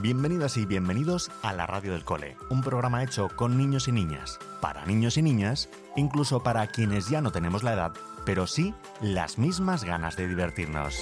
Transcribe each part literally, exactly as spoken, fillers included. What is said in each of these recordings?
Bienvenidas y bienvenidos a la Radio del Cole, un programa hecho con niños y niñas, para niños y niñas, incluso para quienes ya no tenemos la edad, pero sí las mismas ganas de divertirnos.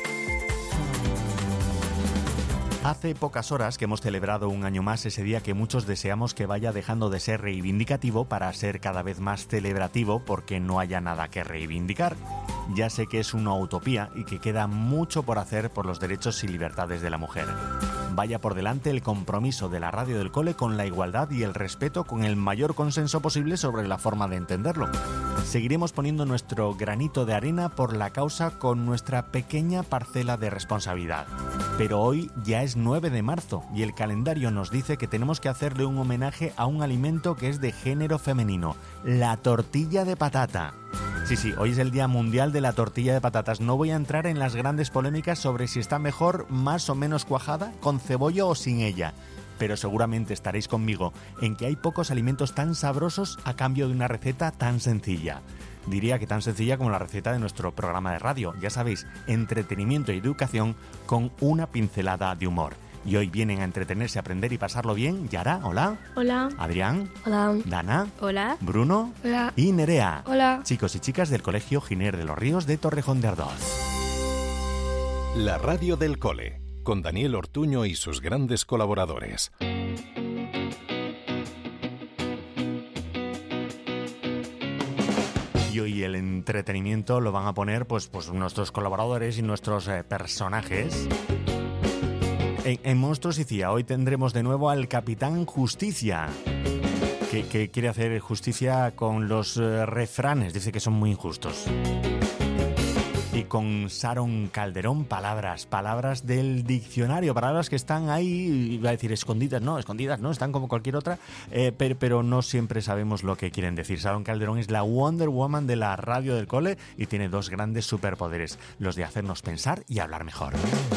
Hace pocas horas que hemos celebrado un año más ese día que muchos deseamos que vaya dejando de ser reivindicativo para ser cada vez más celebrativo porque no haya nada que reivindicar. Ya sé que es una utopía y que queda mucho por hacer por los derechos y libertades de la mujer. Vaya por delante el compromiso de la Radio del Cole con la igualdad y el respeto con el mayor consenso posible sobre la forma de entenderlo. Seguiremos poniendo nuestro granito de arena por la causa con nuestra pequeña parcela de responsabilidad. Pero hoy ya es nueve de marzo y el calendario nos dice que tenemos que hacerle un homenaje a un alimento que es de género femenino, la tortilla de patata. Sí, sí, hoy es el Día Mundial de la Tortilla de Patatas. No voy a entrar en las grandes polémicas sobre si está mejor, más o menos cuajada, con cebolla o sin ella. Pero seguramente estaréis conmigo en que hay pocos alimentos tan sabrosos a cambio de una receta tan sencilla. Diría que tan sencilla como la receta de nuestro programa de radio. Ya sabéis, entretenimiento y educación con una pincelada de humor. Y hoy vienen a entretenerse, a aprender y pasarlo bien Yara, hola. Hola. Adrián. Hola. Dana. Hola. Bruno. Hola. Y Nerea. Hola. Chicos y chicas del Colegio Giner de los Ríos de Torrejón de Ardoz. La Radio del Cole, con Daniel Ortuño y sus grandes colaboradores. Y hoy el entretenimiento lo van a poner pues, pues nuestros colaboradores y nuestros eh, personajes. En, en Monstruos y C I A hoy tendremos de nuevo al Capitán Justicia, que, que quiere hacer justicia con los eh, refranes, dice que son muy injustos. Y con Sharon Calderón, palabras, palabras del diccionario, palabras que están ahí, iba a decir escondidas, no, escondidas, no, están como cualquier otra, eh, pero, pero no siempre sabemos lo que quieren decir. Sharon Calderón es la Wonder Woman de la Radio del Cole y tiene dos grandes superpoderes, los de hacernos pensar y hablar mejor.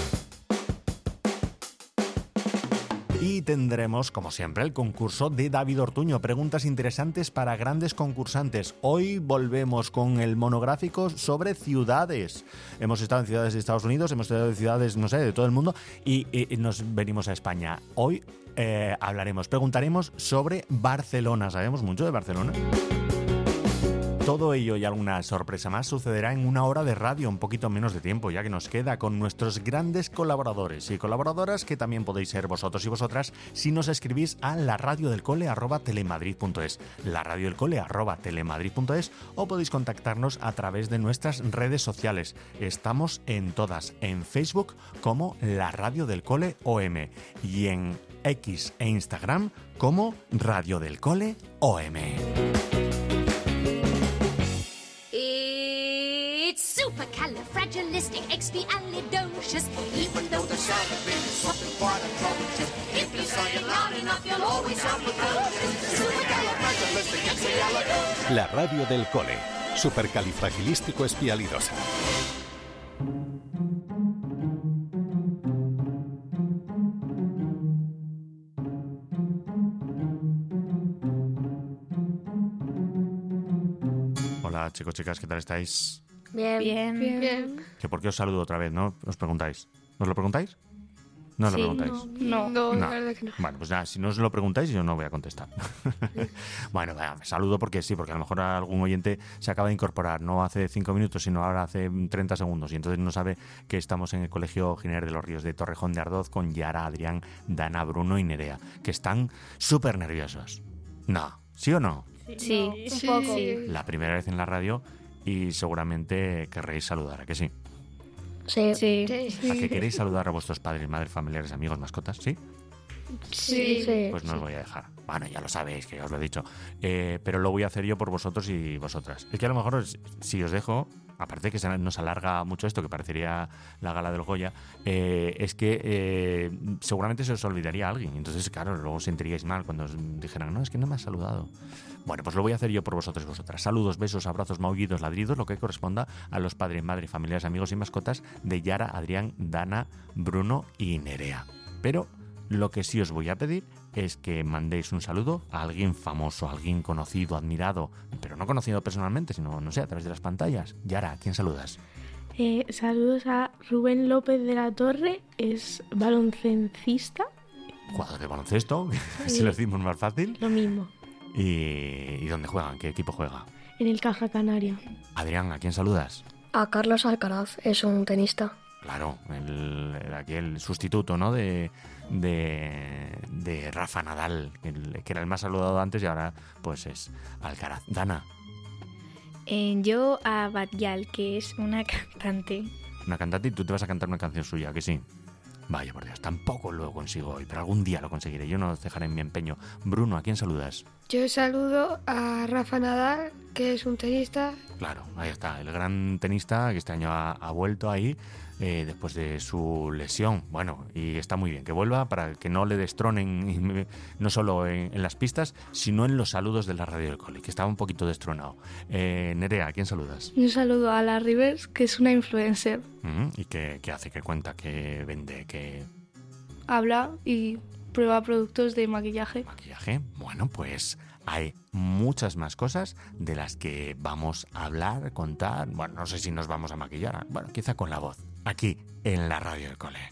Y tendremos, como siempre, el concurso de David Ortuño. Preguntas interesantes para grandes concursantes. Hoy volvemos con el monográfico sobre ciudades. Hemos estado en ciudades de Estados Unidos, hemos estado en ciudades, no sé, de todo el mundo y, y, y nos venimos a España. Hoy eh, hablaremos, preguntaremos sobre Barcelona. ¿Sabemos mucho de Barcelona? Todo ello y alguna sorpresa más sucederá en una hora de radio, un poquito menos de tiempo, ya que nos queda con nuestros grandes colaboradores y colaboradoras, que también podéis ser vosotros y vosotras si nos escribís a laradiodelcole arroba telemadrid punto es, laradiodelcole arroba telemadrid punto es, o podéis contactarnos a través de nuestras redes sociales. Estamos en todas, en Facebook como La Radio del Cole O M y en X e Instagram como Radio del Cole O M. It's supercalifragilisticexpialidocious. Even though the sound of it is something quite atrocious. If you say it loud enough, you'll always sound precocious. Supercalifragilisticexpialidocious. La Radio del Cole, supercalifragilístico espialidosa. Hola chicos, chicas, ¿qué tal estáis? Bien. Bien. Bien. ¿Que por qué os saludo otra vez, no? ¿Os preguntáis? ¿Os lo preguntáis? ¿No os sí, lo preguntáis? No, no, no, la verdad que no. Bueno, pues nada, si no os lo preguntáis yo no voy a contestar. Bueno, venga, me saludo porque sí, porque a lo mejor algún oyente se acaba de incorporar, no hace cinco minutos, sino ahora hace treinta segundos, y entonces no sabe que estamos en el Colegio Giner de los Ríos de Torrejón de Ardoz con Yara, Adrián, Dana, Bruno y Nerea, que están súper nerviosos. No, ¿sí o no? Sí, Sí, un poco. sí. La primera vez en la radio y seguramente querréis saludar, ¿a que sí? Sí. Sí. ¿A que queréis saludar a vuestros padres, madres, familiares, amigos, mascotas? ¿Sí? Sí. Sí. Pues no os voy a dejar. Bueno, ya lo sabéis, que ya os lo he dicho. Eh, pero lo voy a hacer yo por vosotros y vosotras. Es que a lo mejor si os dejo, aparte que se nos alarga mucho esto, que parecería la gala del Goya, eh, es que eh, seguramente se os olvidaría a alguien. Entonces, claro, luego os sentiríais mal cuando os dijeran, no, es que no me has saludado. Bueno, pues lo voy a hacer yo por vosotros y vosotras. Saludos, besos, abrazos, maullidos, ladridos, lo que corresponda a los padres, madres, familiares, amigos y mascotas de Yara, Adrián, Dana, Bruno y Nerea. Pero lo que sí os voy a pedir es que mandéis un saludo a alguien famoso, a alguien conocido, admirado, pero no conocido personalmente, sino, no sé, a través de las pantallas. Yara, ¿a quién saludas? Eh, saludos a Rubén López de la Torre, es baloncestista Jugador de baloncesto, si lo decimos más fácil. Lo mismo. ¿Y, ¿Y dónde juegan? ¿Qué equipo juega? En el Caja Canaria. Adrián, ¿a quién saludas? A Carlos Alcaraz, es un tenista. Claro, el, el, aquí el sustituto, ¿no? De, de, de Rafa Nadal, el, que era el más saludado antes y ahora pues es Alcaraz. Dana. Eh, yo a Batyal, que es una cantante. Una cantante y tú te vas a cantar una canción suya, que sí. Vaya por Dios, tampoco lo consigo hoy, pero algún día lo conseguiré. Yo no dejaré en mi empeño. Bruno, ¿a quién saludas? Yo saludo a Rafa Nadal, que es un tenista. Claro, ahí está, el gran tenista que este año ha, ha vuelto ahí eh, después de su lesión. Bueno, y está muy bien que vuelva para que no le destronen, no solo en, en las pistas, sino en los saludos de la radio del cole, que estaba un poquito destronado. Eh, Nerea, ¿a quién saludas? Un saludo a la Rivers, que es una influencer. Uh-huh. ¿Y qué, qué hace? ¿Qué cuenta? ¿Qué vende? ¿Qué habla y prueba productos de maquillaje? ¿Maquillaje? Bueno, pues hay muchas más cosas de las que vamos a hablar, contar. Bueno, no sé si nos vamos a maquillar. Bueno, quizá con la voz. Aquí, en la radio del cole.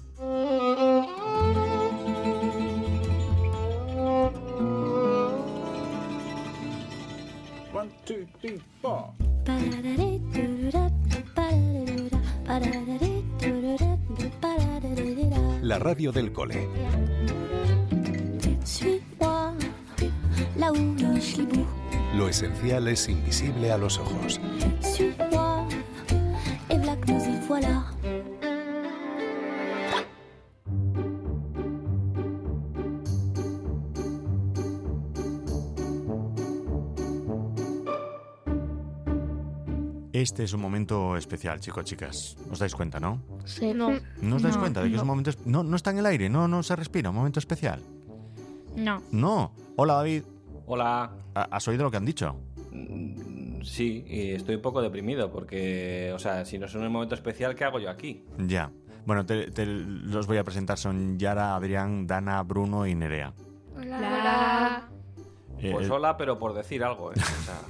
One, two, three, four. La radio del cole. Lo esencial es invisible a los ojos. Este es un momento especial, chicos, chicas. ¿Os dais cuenta, no? Sí. No. ¿No os dais No, cuenta de que no. es un momento... es- No, no está en el aire, no, no se respira, un momento especial. No. No. Hola, David. Hola. ¿Ha- ¿Has oído lo que han dicho? Mm, Sí, y estoy un poco deprimido porque, o sea, si no es un momento especial, ¿qué hago yo aquí? Ya. Bueno, te, te los voy a presentar. Son Yara, Adrián, Dana, Bruno y Nerea. Hola. Hola. Eh, Pues hola, pero por decir algo, ¿eh? O sea,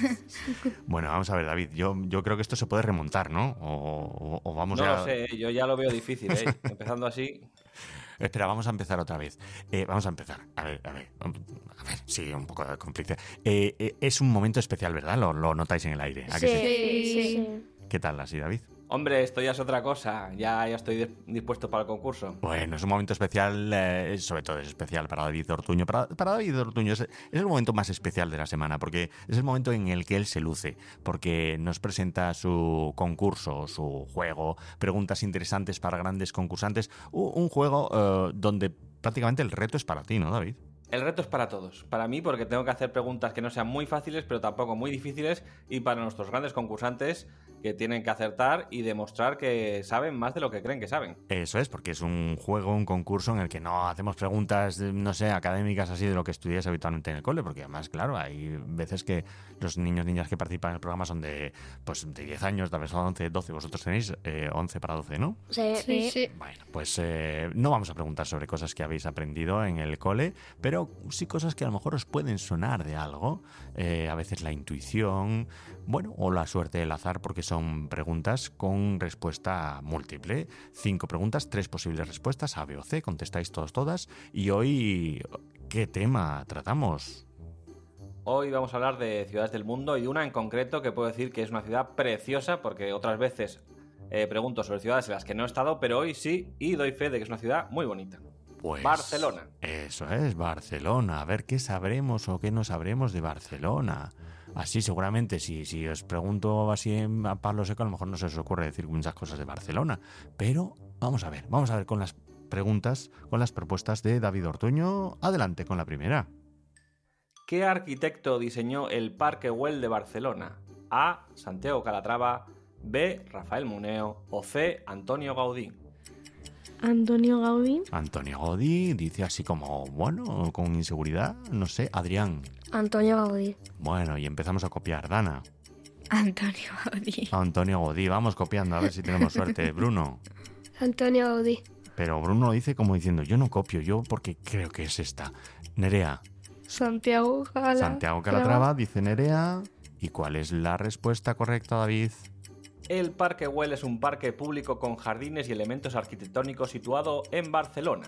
Bueno, vamos a ver, David. Yo, yo creo que esto se puede remontar, ¿no? O, o- o vamos no a... lo sé, yo ya lo veo difícil, ¿eh? Empezando así. Espera, vamos a empezar otra vez. Eh, vamos a empezar. A ver, a ver. A ver, sí, un poco de conflicto. Eh, eh, es un momento especial, ¿verdad? Lo, lo notáis en el aire. ¿A que sí? Sí, sí. ¿Qué tal así, David? Hombre, esto ya es otra cosa. Ya, ya estoy de- dispuesto para el concurso. Bueno, es un momento especial, eh, sobre todo es especial para David Ortuño. Para, para David Ortuño es, es el momento más especial de la semana, porque es el momento en el que él se luce, porque nos presenta su concurso, su juego, preguntas interesantes para grandes concursantes, u- un juego eh, donde prácticamente el reto es para ti, ¿no, David? El reto es para todos. Para mí, porque tengo que hacer preguntas que no sean muy fáciles, pero tampoco muy difíciles. Y para nuestros grandes concursantes, que tienen que acertar y demostrar que saben más de lo que creen que saben. Eso es, porque es un juego, un concurso en el que no hacemos preguntas, eh, no sé, académicas así de lo que estudias habitualmente en el cole, porque además, claro, hay veces que los niños niñas que participan en el programa son de pues de diez años, tal vez son once, doce, vosotros tenéis eh, once para doce, ¿no? Sí. Sí, sí. Bueno, pues eh, no vamos a preguntar sobre cosas que habéis aprendido en el cole, pero sí cosas que a lo mejor os pueden sonar de algo, eh, a veces la intuición, bueno, o la suerte del azar, porque son preguntas con respuesta múltiple. Cinco preguntas, tres posibles respuestas, A, B o C, contestáis todos, todas. Y hoy, ¿qué tema tratamos? Hoy vamos a hablar de ciudades del mundo y de una en concreto que puedo decir que es una ciudad preciosa, porque otras veces eh, pregunto sobre ciudades en las que no he estado, pero hoy sí, y doy fe de que es una ciudad muy bonita. Pues Barcelona. Eso es, Barcelona. A ver qué sabremos o qué no sabremos de Barcelona. Así seguramente, si, si os pregunto así en- a palo seco, a lo mejor no se os ocurre decir muchas cosas de Barcelona. Pero vamos a ver, vamos a ver con las preguntas, con las propuestas de David Ortuño. Adelante con la primera. ¿Qué arquitecto diseñó el Parque Güell de Barcelona? A. Santiago Calatrava, B. Rafael Muneo o C. Antonio Gaudí. Antonio Gaudí. Antonio Gaudí dice así como, bueno, con inseguridad, no sé, Adrián. Antonio Gaudí. Bueno, y empezamos a copiar, Dana. Antonio Gaudí. Antonio Gaudí, vamos copiando a ver si tenemos suerte. Bruno. Antonio Gaudí. Pero Bruno lo dice como diciendo, yo no copio, yo porque creo que es esta. Nerea. Santiago Calatrava. Santiago Calatrava, dice Nerea. ¿Y cuál es la respuesta correcta, David? El Parque Güell es un parque público con jardines y elementos arquitectónicos situado en Barcelona.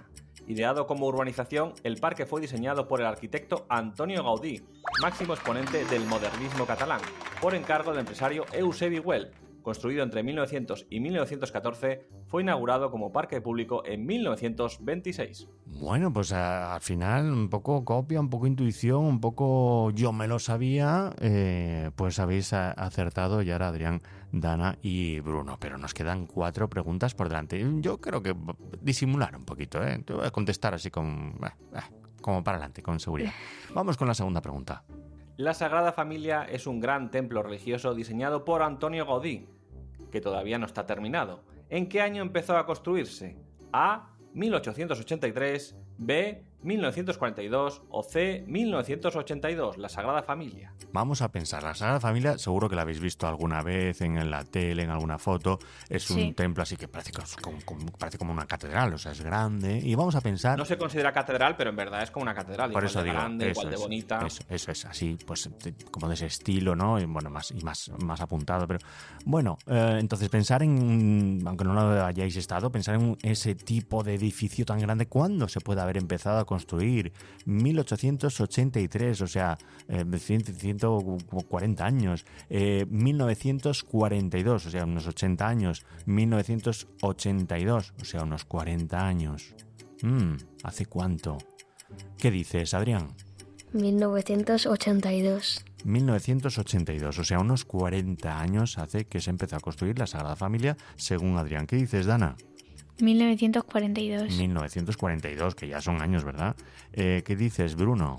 Ideado como urbanización, el parque fue diseñado por el arquitecto Antonio Gaudí, máximo exponente del modernismo catalán, por encargo del empresario Eusebi Güell. Construido entre mil novecientos y mil novecientos catorce, fue inaugurado como parque público en mil novecientos veintiséis. Bueno, pues a, al final un poco copia, un poco intuición, un poco yo me lo sabía, eh, pues habéis a, acertado ya era Adrián, Dana y Bruno, pero nos quedan cuatro preguntas por delante. Yo creo que disimular un poquito, ¿eh? Te voy a contestar así con, eh, eh, como para adelante, con seguridad. Vamos con la segunda pregunta. La Sagrada Familia es un gran templo religioso diseñado por Antonio Gaudí, que todavía no está terminado. ¿En qué año empezó a construirse? A. mil ochocientos ochenta y tres, B. mil novecientos cuarenta y dos o C. mil novecientos ochenta y dos, la Sagrada Familia. Vamos a pensar, la Sagrada Familia seguro que la habéis visto alguna vez en la tele, en alguna foto. Es un Sí. templo así que parece como, como, parece como una catedral, o sea, es grande. Y vamos a pensar... No se considera catedral, pero en verdad es como una catedral. Por igual eso de digo, grande, eso igual de es, bonita. Eso, eso es así, pues de- como de ese estilo, ¿no? Y bueno, más y más, más apuntado. Pero bueno, eh, entonces pensar en, aunque no lo hayáis estado, pensar en ese tipo de edificio tan grande, ¿cuándo se puede haber empezado a construir? mil ochocientos ochenta y tres, o sea, eh, ciento cuarenta años. Eh, mil novecientos cuarenta y dos, o sea, unos ochenta años. mil novecientos ochenta y dos, o sea, unos cuarenta años. Mm, ¿hace cuánto? ¿Qué dices, Adrián? mil novecientos ochenta y dos. mil novecientos ochenta y dos, o sea, unos cuarenta años hace que se empezó a construir la Sagrada Familia, según Adrián. ¿Qué dices, Dana? mil novecientos cuarenta y dos. mil novecientos cuarenta y dos, que ya son años, ¿verdad? Eh, ¿Qué dices, Bruno?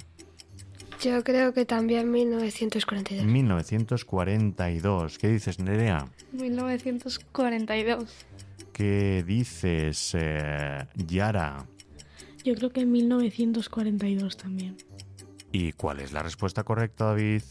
Yo creo que también mil novecientos cuarenta y dos. mil novecientos cuarenta y dos. ¿Qué dices, Nerea? mil novecientos cuarenta y dos. ¿Qué dices, eh, Yara? Yo creo que en mil novecientos cuarenta y dos también. ¿Y cuál es la respuesta correcta, David?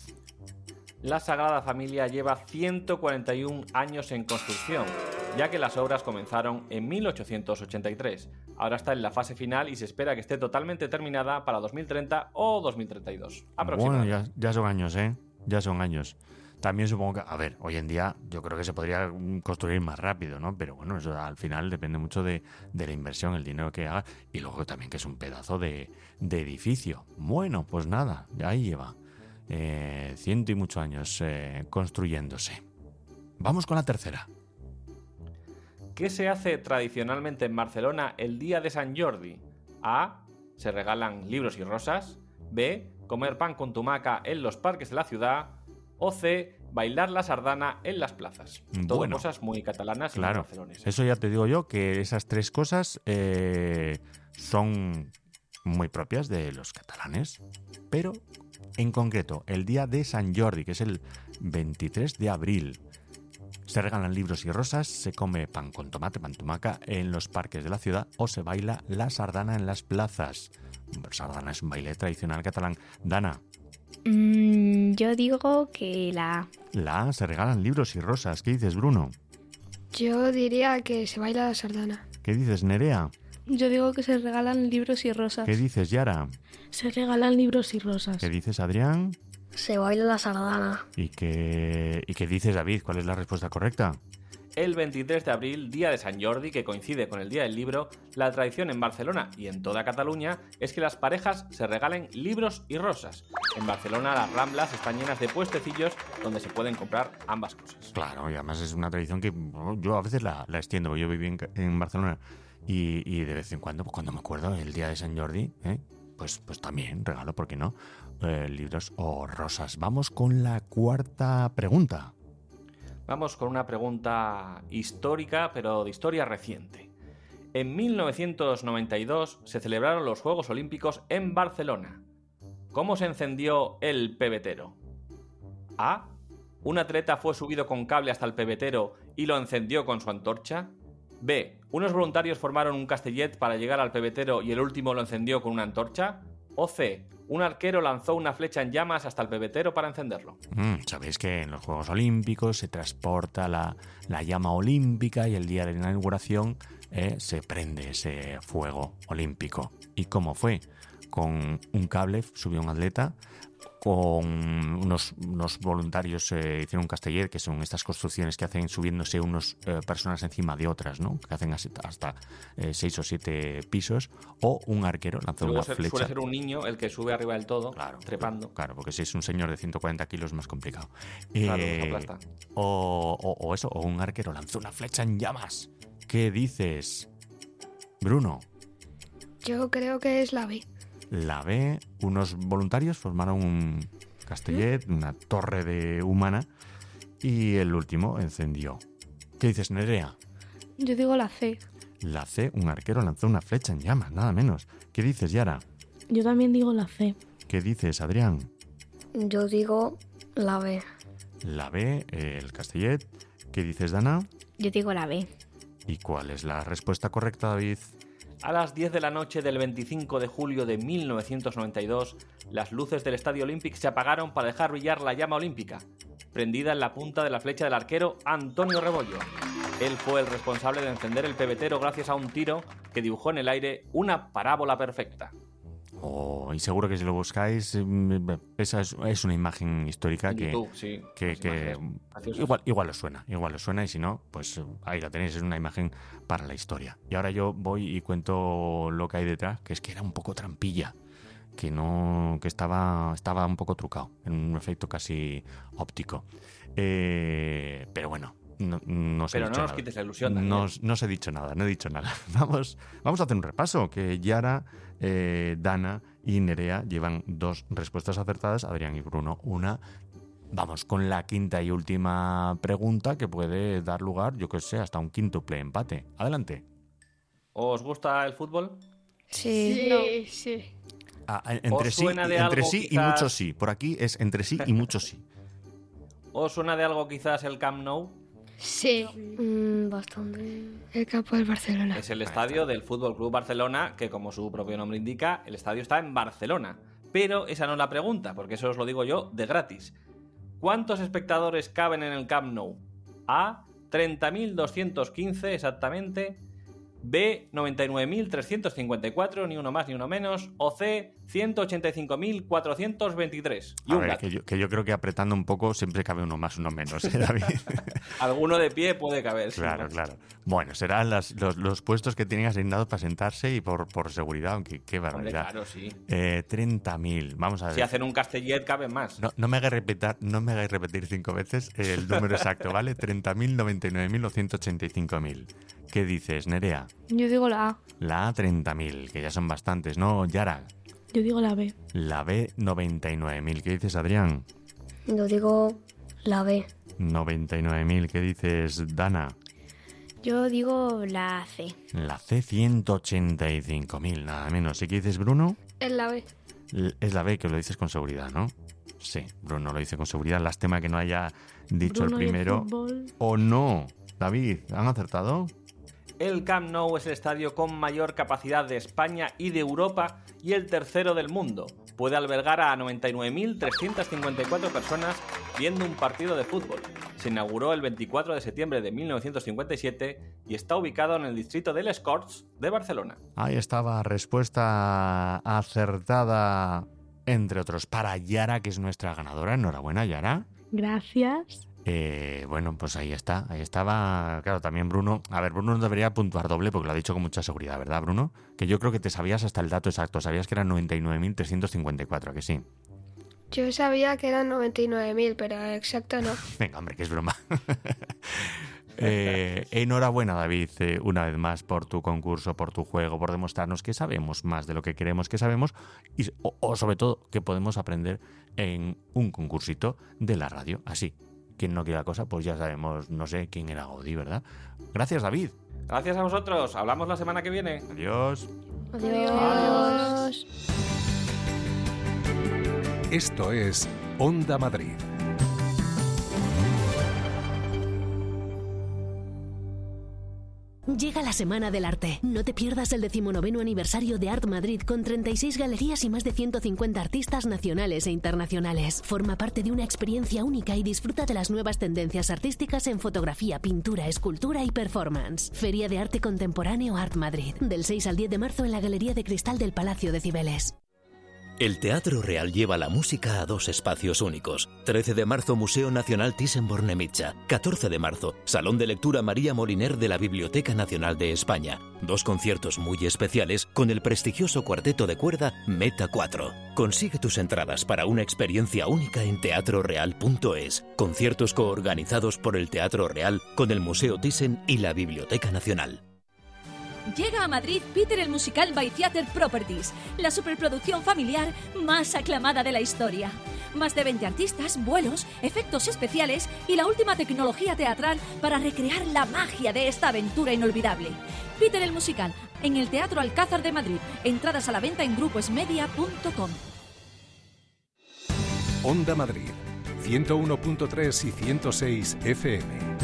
La Sagrada Familia lleva ciento cuarenta y un años en construcción, ya que las obras comenzaron en mil ochocientos ochenta y tres. Ahora está en la fase final y se espera que esté totalmente terminada para dos mil treinta o dos mil treinta y dos. Bueno, Aproximadamente. ya, ya son años, ¿eh? Ya son años. También supongo que, a ver, hoy en día yo creo que se podría mm, construir más rápido, ¿no? Pero bueno, eso al final depende mucho de, de la inversión, el dinero que haga y luego también que es un pedazo de, de edificio. Bueno, pues nada, ya ahí lleva eh, ciento y muchos años eh, construyéndose. Vamos con la tercera. ¿Qué se hace tradicionalmente en Barcelona el día de San Jordi? A. Se regalan libros y rosas. B. Comer pan con tumaca en los parques de la ciudad. O C. Bailar la sardana en las plazas. Todo Bueno, cosas muy catalanas y muy claro, barcelonesas. eso ya te digo yo, que esas tres cosas eh, son muy propias de los catalanes, pero en concreto el día de San Jordi, que es el veintitrés de abril, se regalan libros y rosas, se come pan con tomate, pan tumaca en los parques de la ciudad o se baila la sardana en las plazas. Sardana es un baile tradicional catalán. Dana, Mm, yo digo que la A. la A, se regalan libros y rosas. ¿Qué dices, Bruno? Yo diría que se baila la sardana. ¿Qué dices, Nerea? Yo digo que se regalan libros y rosas. ¿Qué dices, Yara? Se regalan libros y rosas. ¿Qué dices, Adrián? Se baila la sardana. ¿Y qué, ¿Y qué dices, David? ¿Cuál es la respuesta correcta? El veintitrés de abril, día de San Jordi, que coincide con el Día del Libro, la tradición en Barcelona y en toda Cataluña es que las parejas se regalen libros y rosas. En Barcelona las Ramblas están llenas de puestecillos donde se pueden comprar ambas cosas. Claro, y además es una tradición que bueno, yo a veces la, la extiendo, porque yo viví en, en Barcelona y, y de vez en cuando, pues cuando me acuerdo el día de San Jordi, ¿eh? pues, pues también regalo, ¿por qué no? Eh, libros o rosas. Vamos con la cuarta pregunta. Vamos con una pregunta histórica, pero de historia reciente. En mil novecientos noventa y dos se celebraron los Juegos Olímpicos en Barcelona. ¿Cómo se encendió el pebetero? A. Un atleta fue subido con cable hasta el pebetero y lo encendió con su antorcha. B. Unos voluntarios formaron un castellet para llegar al pebetero y el último lo encendió con una antorcha. O C. Un arquero lanzó una flecha en llamas hasta el pebetero para encenderlo. Mm, Sabéis que en los Juegos Olímpicos se transporta la, la llama olímpica y el día de la inauguración eh, se prende ese fuego olímpico. ¿Y cómo fue? Con un cable subió un atleta, con unos, unos voluntarios eh, hicieron un castellet, que son estas construcciones que hacen subiéndose unas eh, personas encima de otras, ¿no? Que hacen hasta eh, seis o siete pisos, o un arquero lanzó Luego una se, flecha. Suele ser un niño el que sube arriba del todo, claro, trepando. Claro, porque si es un señor de ciento cuarenta kilos es más complicado. Claro, Eh, aplasta. o, o, o eso, o un arquero lanzó una flecha en llamas. ¿Qué dices, Bruno? Yo creo que es la B. La B, unos voluntarios formaron un castellet, una torre de humana, y el último encendió. ¿Qué dices, Nerea? Yo digo la C. La C, un arquero lanzó una flecha en llamas, nada menos. ¿Qué dices, Yara? Yo también digo la C. ¿Qué dices, Adrián? Yo digo la B. La B, eh, el castellet. ¿Qué dices, Dana? Yo digo la B. ¿Y cuál es la respuesta correcta, David? A las diez de la noche del veinticinco de julio de mil novecientos noventa y dos, las luces del Estadio Olímpic se apagaron para dejar brillar la llama olímpica, prendida en la punta de la flecha del arquero Antonio Rebollo. Él fue el responsable de encender el pebetero gracias a un tiro que dibujó en el aire una parábola perfecta. Oh, y seguro que si lo buscáis, mm, esa es, es una imagen histórica En que, YouTube, sí, que, las que imágenes graciosas. igual, igual os suena, igual os suena, y si no, pues ahí la tenéis, es una imagen para la historia. Y ahora yo voy y cuento lo que hay detrás, que es que era un poco trampilla, que no, que estaba, estaba un poco trucado, en un efecto casi óptico. Eh, pero bueno. No, no os he Pero dicho no nos nada. quites la ilusión, Daniel. No, os- no os he dicho nada, no he dicho nada. Vamos, vamos a hacer un repaso, que Yara, eh, Dana y Nerea llevan dos respuestas acertadas, Adrián y Bruno una. Vamos con la quinta y última pregunta, que puede dar lugar, yo que sé, hasta un quíntuple empate. Adelante. ¿Os gusta el fútbol? Sí. Sí, No. sí. Ah, entre ¿Os sí, suena de entre algo, sí y quizás? mucho sí. Por aquí es entre sí y mucho sí. ¿Os suena de algo quizás el Camp Nou? Sí. Mm, bastante. El campo del Barcelona. Es el estadio del Fútbol Club Barcelona, que como su propio nombre indica, el estadio está en Barcelona. Pero esa no es la pregunta, porque eso os lo digo yo de gratis. ¿Cuántos espectadores caben en el Camp Nou? A, treinta mil doscientos quince exactamente. B, noventa y nueve mil trescientos cincuenta y cuatro, ni uno más ni uno menos. O C, ciento ochenta y cinco mil cuatrocientos veintitrés. Y A un ver, gato. que yo, que yo creo que apretando un poco siempre cabe uno más, uno menos, ¿eh, David? Alguno de pie puede caber. sin Claro, más. claro. Bueno, serán las- los, los puestos que tienen asignados para sentarse y por, por seguridad, aunque qué Hombre, barbaridad. claro, sí. Eh, treinta mil, vamos a ver. Si hacen un castellet, caben más. No, no me hagáis repetir, no me hagáis repetir cinco veces el número exacto, ¿vale? treinta mil, noventa y nueve mil o ciento ochenta y cinco mil. ¿Qué dices, Nerea? Yo digo la A. La A, treinta mil, que ya son bastantes, ¿no, Yara? Yo digo la B. La B, noventa y nueve mil. ¿Qué dices, Adrián? Yo digo la B. noventa y nueve mil. ¿Qué dices, Dana? Yo digo la C. La C, ciento ochenta y cinco mil, nada menos. ¿Y qué dices, Bruno? Es la B. L- Es la B, que lo dices con seguridad, ¿no? Sí, Bruno lo dice con seguridad. Lástima que no haya dicho Bruno el y el primero. fútbol. ¿O no? David, ¿han acertado? El Camp Nou es el estadio con mayor capacidad de España y de Europa y el tercero del mundo. Puede albergar a noventa y nueve mil trescientas cincuenta y cuatro personas viendo un partido de fútbol. Se inauguró el veinticuatro de septiembre de mil novecientos cincuenta y siete y está ubicado en el distrito de Les Corts de Barcelona. Ahí estaba, respuesta acertada, entre otros, para Yara, que es nuestra ganadora. Enhorabuena, Yara. Gracias. Eh, bueno, pues ahí está, ahí estaba. Claro, también Bruno. A ver, Bruno no debería puntuar doble porque lo ha dicho con mucha seguridad, ¿verdad, Bruno? Que yo creo que te sabías hasta el dato exacto. Sabías que eran noventa y nueve mil trescientos cincuenta y cuatro, ¿a que sí? Yo sabía que eran noventa y nueve mil, pero exacto no. Venga, hombre, que es broma. Eh, enhorabuena, David, eh, una vez más por tu concurso, por tu juego, por demostrarnos que sabemos más de lo que queremos que sabemos y, o, o sobre todo que podemos aprender en un concursito de la radio. Así, quien no quiera cosa, pues ya sabemos, no sé quién era Gaudí, ¿verdad? Gracias, David. Gracias a vosotros. Hablamos la semana que viene. Adiós. Adiós. Adiós. Esto es Onda Madrid. Llega la Semana del Arte. No te pierdas el decimonoveno aniversario de Art Madrid con treinta y seis galerías y más de ciento cincuenta artistas nacionales e internacionales. Forma parte de una experiencia única y disfruta de las nuevas tendencias artísticas en fotografía, pintura, escultura y performance. Feria de Arte Contemporáneo Art Madrid. Del seis al diez de marzo en la Galería de Cristal del Palacio de Cibeles. El Teatro Real lleva la música a dos espacios únicos. trece de marzo, Museo Nacional Thyssen-Bornemisza. catorce de marzo, Salón de Lectura María Moliner de la Biblioteca Nacional de España. Dos conciertos muy especiales con el prestigioso cuarteto de cuerda Meta cuatro. Consigue tus entradas para una experiencia única en teatro real punto es. Conciertos coorganizados por el Teatro Real con el Museo Thyssen y la Biblioteca Nacional. Llega a Madrid Peter el Musical by Theater Properties, la superproducción familiar más aclamada de la historia. Más de veinte artistas, vuelos, efectos especiales y la última tecnología teatral para recrear la magia de esta aventura inolvidable. Peter el Musical, en el Teatro Alcázar de Madrid. Entradas a la venta en gruposmedia punto com. Onda Madrid, ciento uno punto tres y ciento seis F M.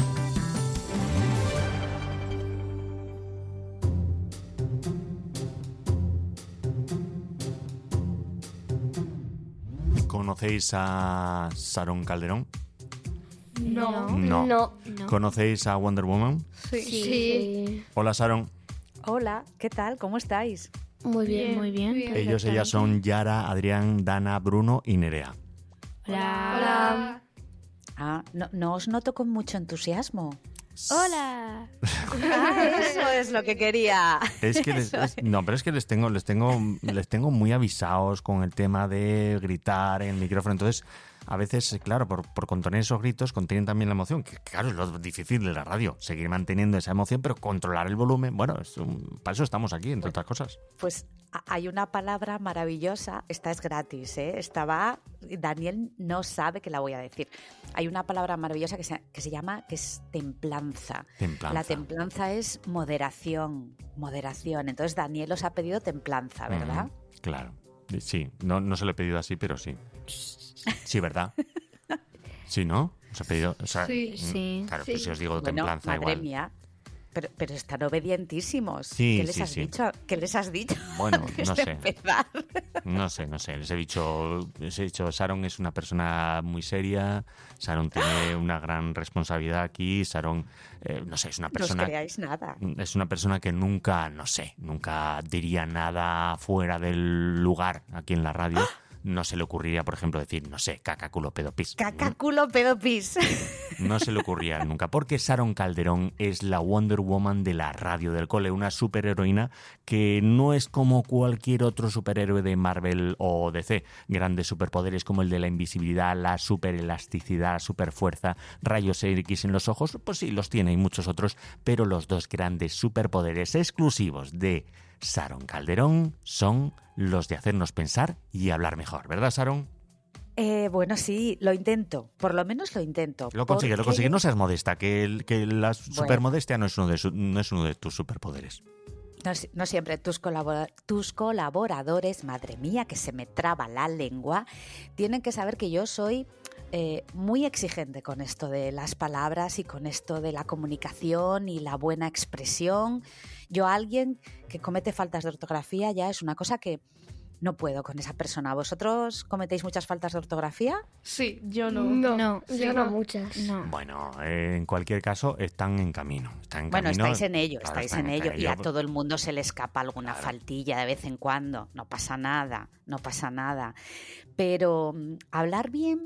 ¿Conocéis a Sharon Calderón? No. No. No. ¿Conocéis a Wonder Woman? Sí. Sí. Hola, Sharon. Hola, ¿qué tal? ¿Cómo estáis? Muy bien. Muy bien. Ellos, ellas son Yara, Adrián, Dana, Bruno y Nerea. Hola. Hola. Ah, no, no os noto con mucho entusiasmo. Hola. Ah, eso es lo que quería. Es que les, es, no, pero es que les tengo, les tengo, les tengo muy avisados con el tema de gritar en el micrófono. Entonces, a veces, claro, por, por contener esos gritos, contienen también la emoción. Que claro, es lo difícil de la radio, seguir manteniendo esa emoción, pero controlar el volumen. Bueno, es un, para eso estamos aquí, entre otras cosas. Pues hay una palabra maravillosa, esta es gratis, ¿eh? Esta va, Daniel no sabe que la voy a decir. Hay una palabra maravillosa que se, que se llama, que es templanza. Templanza. La templanza es moderación, moderación. Entonces Daniel os ha pedido templanza, ¿verdad? Mm, claro, sí, no, no se lo he pedido así, pero sí. Sí, ¿verdad? Sí, ¿no? Os he pedido, o sea, sí, sí. Claro, sí. pues si os digo Bueno, templanza madre igual. mía. Pero, pero están obedientísimos. Sí, ¿Qué les sí, has sí. dicho? ¿Qué les has dicho? Bueno, antes no de sé. empezar? No sé, no sé. Les he dicho, les he dicho, Sharon es una persona muy seria, Sharon tiene una gran responsabilidad aquí, Sharon, eh, no sé, es una No os persona... creáis nada. Es una persona que nunca, no sé, nunca diría nada fuera del lugar aquí en la radio. No se le ocurriría, por ejemplo, decir, no sé, caca, culo, pedo, pis. Caca, culo, pedo, pis. No se le ocurría nunca, porque Sharon Calderón es la Wonder Woman de la radio del cole, una superheroína que no es como cualquier otro superhéroe de Marvel o D C. Grandes superpoderes como el de la invisibilidad, la superelasticidad, la superfuerza, rayos X en los ojos, pues sí, los tiene y muchos otros, pero los dos grandes superpoderes exclusivos de Sharon Calderón son los de hacernos pensar y hablar mejor, ¿verdad, Sharon? Eh, bueno, sí, lo intento. Por lo menos lo intento. Lo consigue, porque... lo consigue. No seas modesta, que, el, que la bueno. supermodestia no es, uno de su, no es uno de tus superpoderes. No, no siempre. Tus, colabora tus colaboradores, madre mía, que se me traba la lengua, tienen que saber que yo soy eh, muy exigente con esto de las palabras y con esto de la comunicación y la buena expresión. Yo a alguien que comete faltas de ortografía ya es una cosa que no puedo con esa persona. ¿Vosotros cometéis muchas faltas de ortografía? Sí, yo no. No, No. yo Sí, no no. muchas. No. Bueno, eh, en cualquier caso, están en camino. Están en Bueno, camino. estáis en ello, Claro, estáis están en ello. Y a ello. todo el mundo se le escapa alguna Claro. faltilla de vez en cuando. No pasa nada, no pasa nada. Pero mm, hablar bien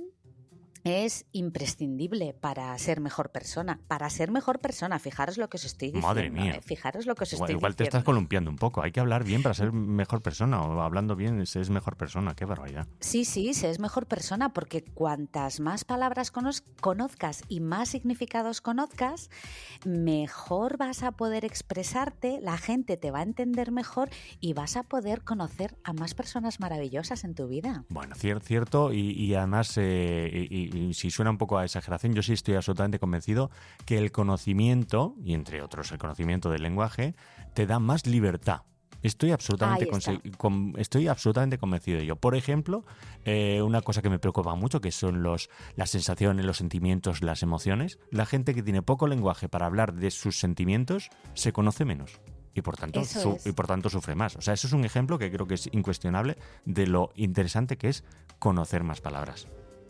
es imprescindible para ser mejor persona. Para ser mejor persona, fijaros lo que os estoy diciendo. Madre mía. ¿eh? Fijaros lo que os Igual, estoy igual te diciendo. estás columpiando un poco. Hay que hablar bien para ser mejor persona. O hablando bien es, es mejor persona. Qué barbaridad. Sí, sí, se es mejor persona porque cuantas más palabras cono conozcas y más significados conozcas, mejor vas a poder expresarte, la gente te va a entender mejor y vas a poder conocer a más personas maravillosas en tu vida. Bueno, cier cierto. Y, y además, eh, y, y, y si suena un poco a exageración, yo sí estoy absolutamente convencido que el conocimiento, y entre otros el conocimiento del lenguaje, te da más libertad. Estoy absolutamente, con, estoy absolutamente convencido de ello. Por ejemplo, eh, una cosa que me preocupa mucho, que son los, las sensaciones, los sentimientos, las emociones. La gente que tiene poco lenguaje para hablar de sus sentimientos se conoce menos. Y por, tanto, su, y por tanto sufre más. O sea, eso es un ejemplo que creo que es incuestionable de lo interesante que es conocer más palabras.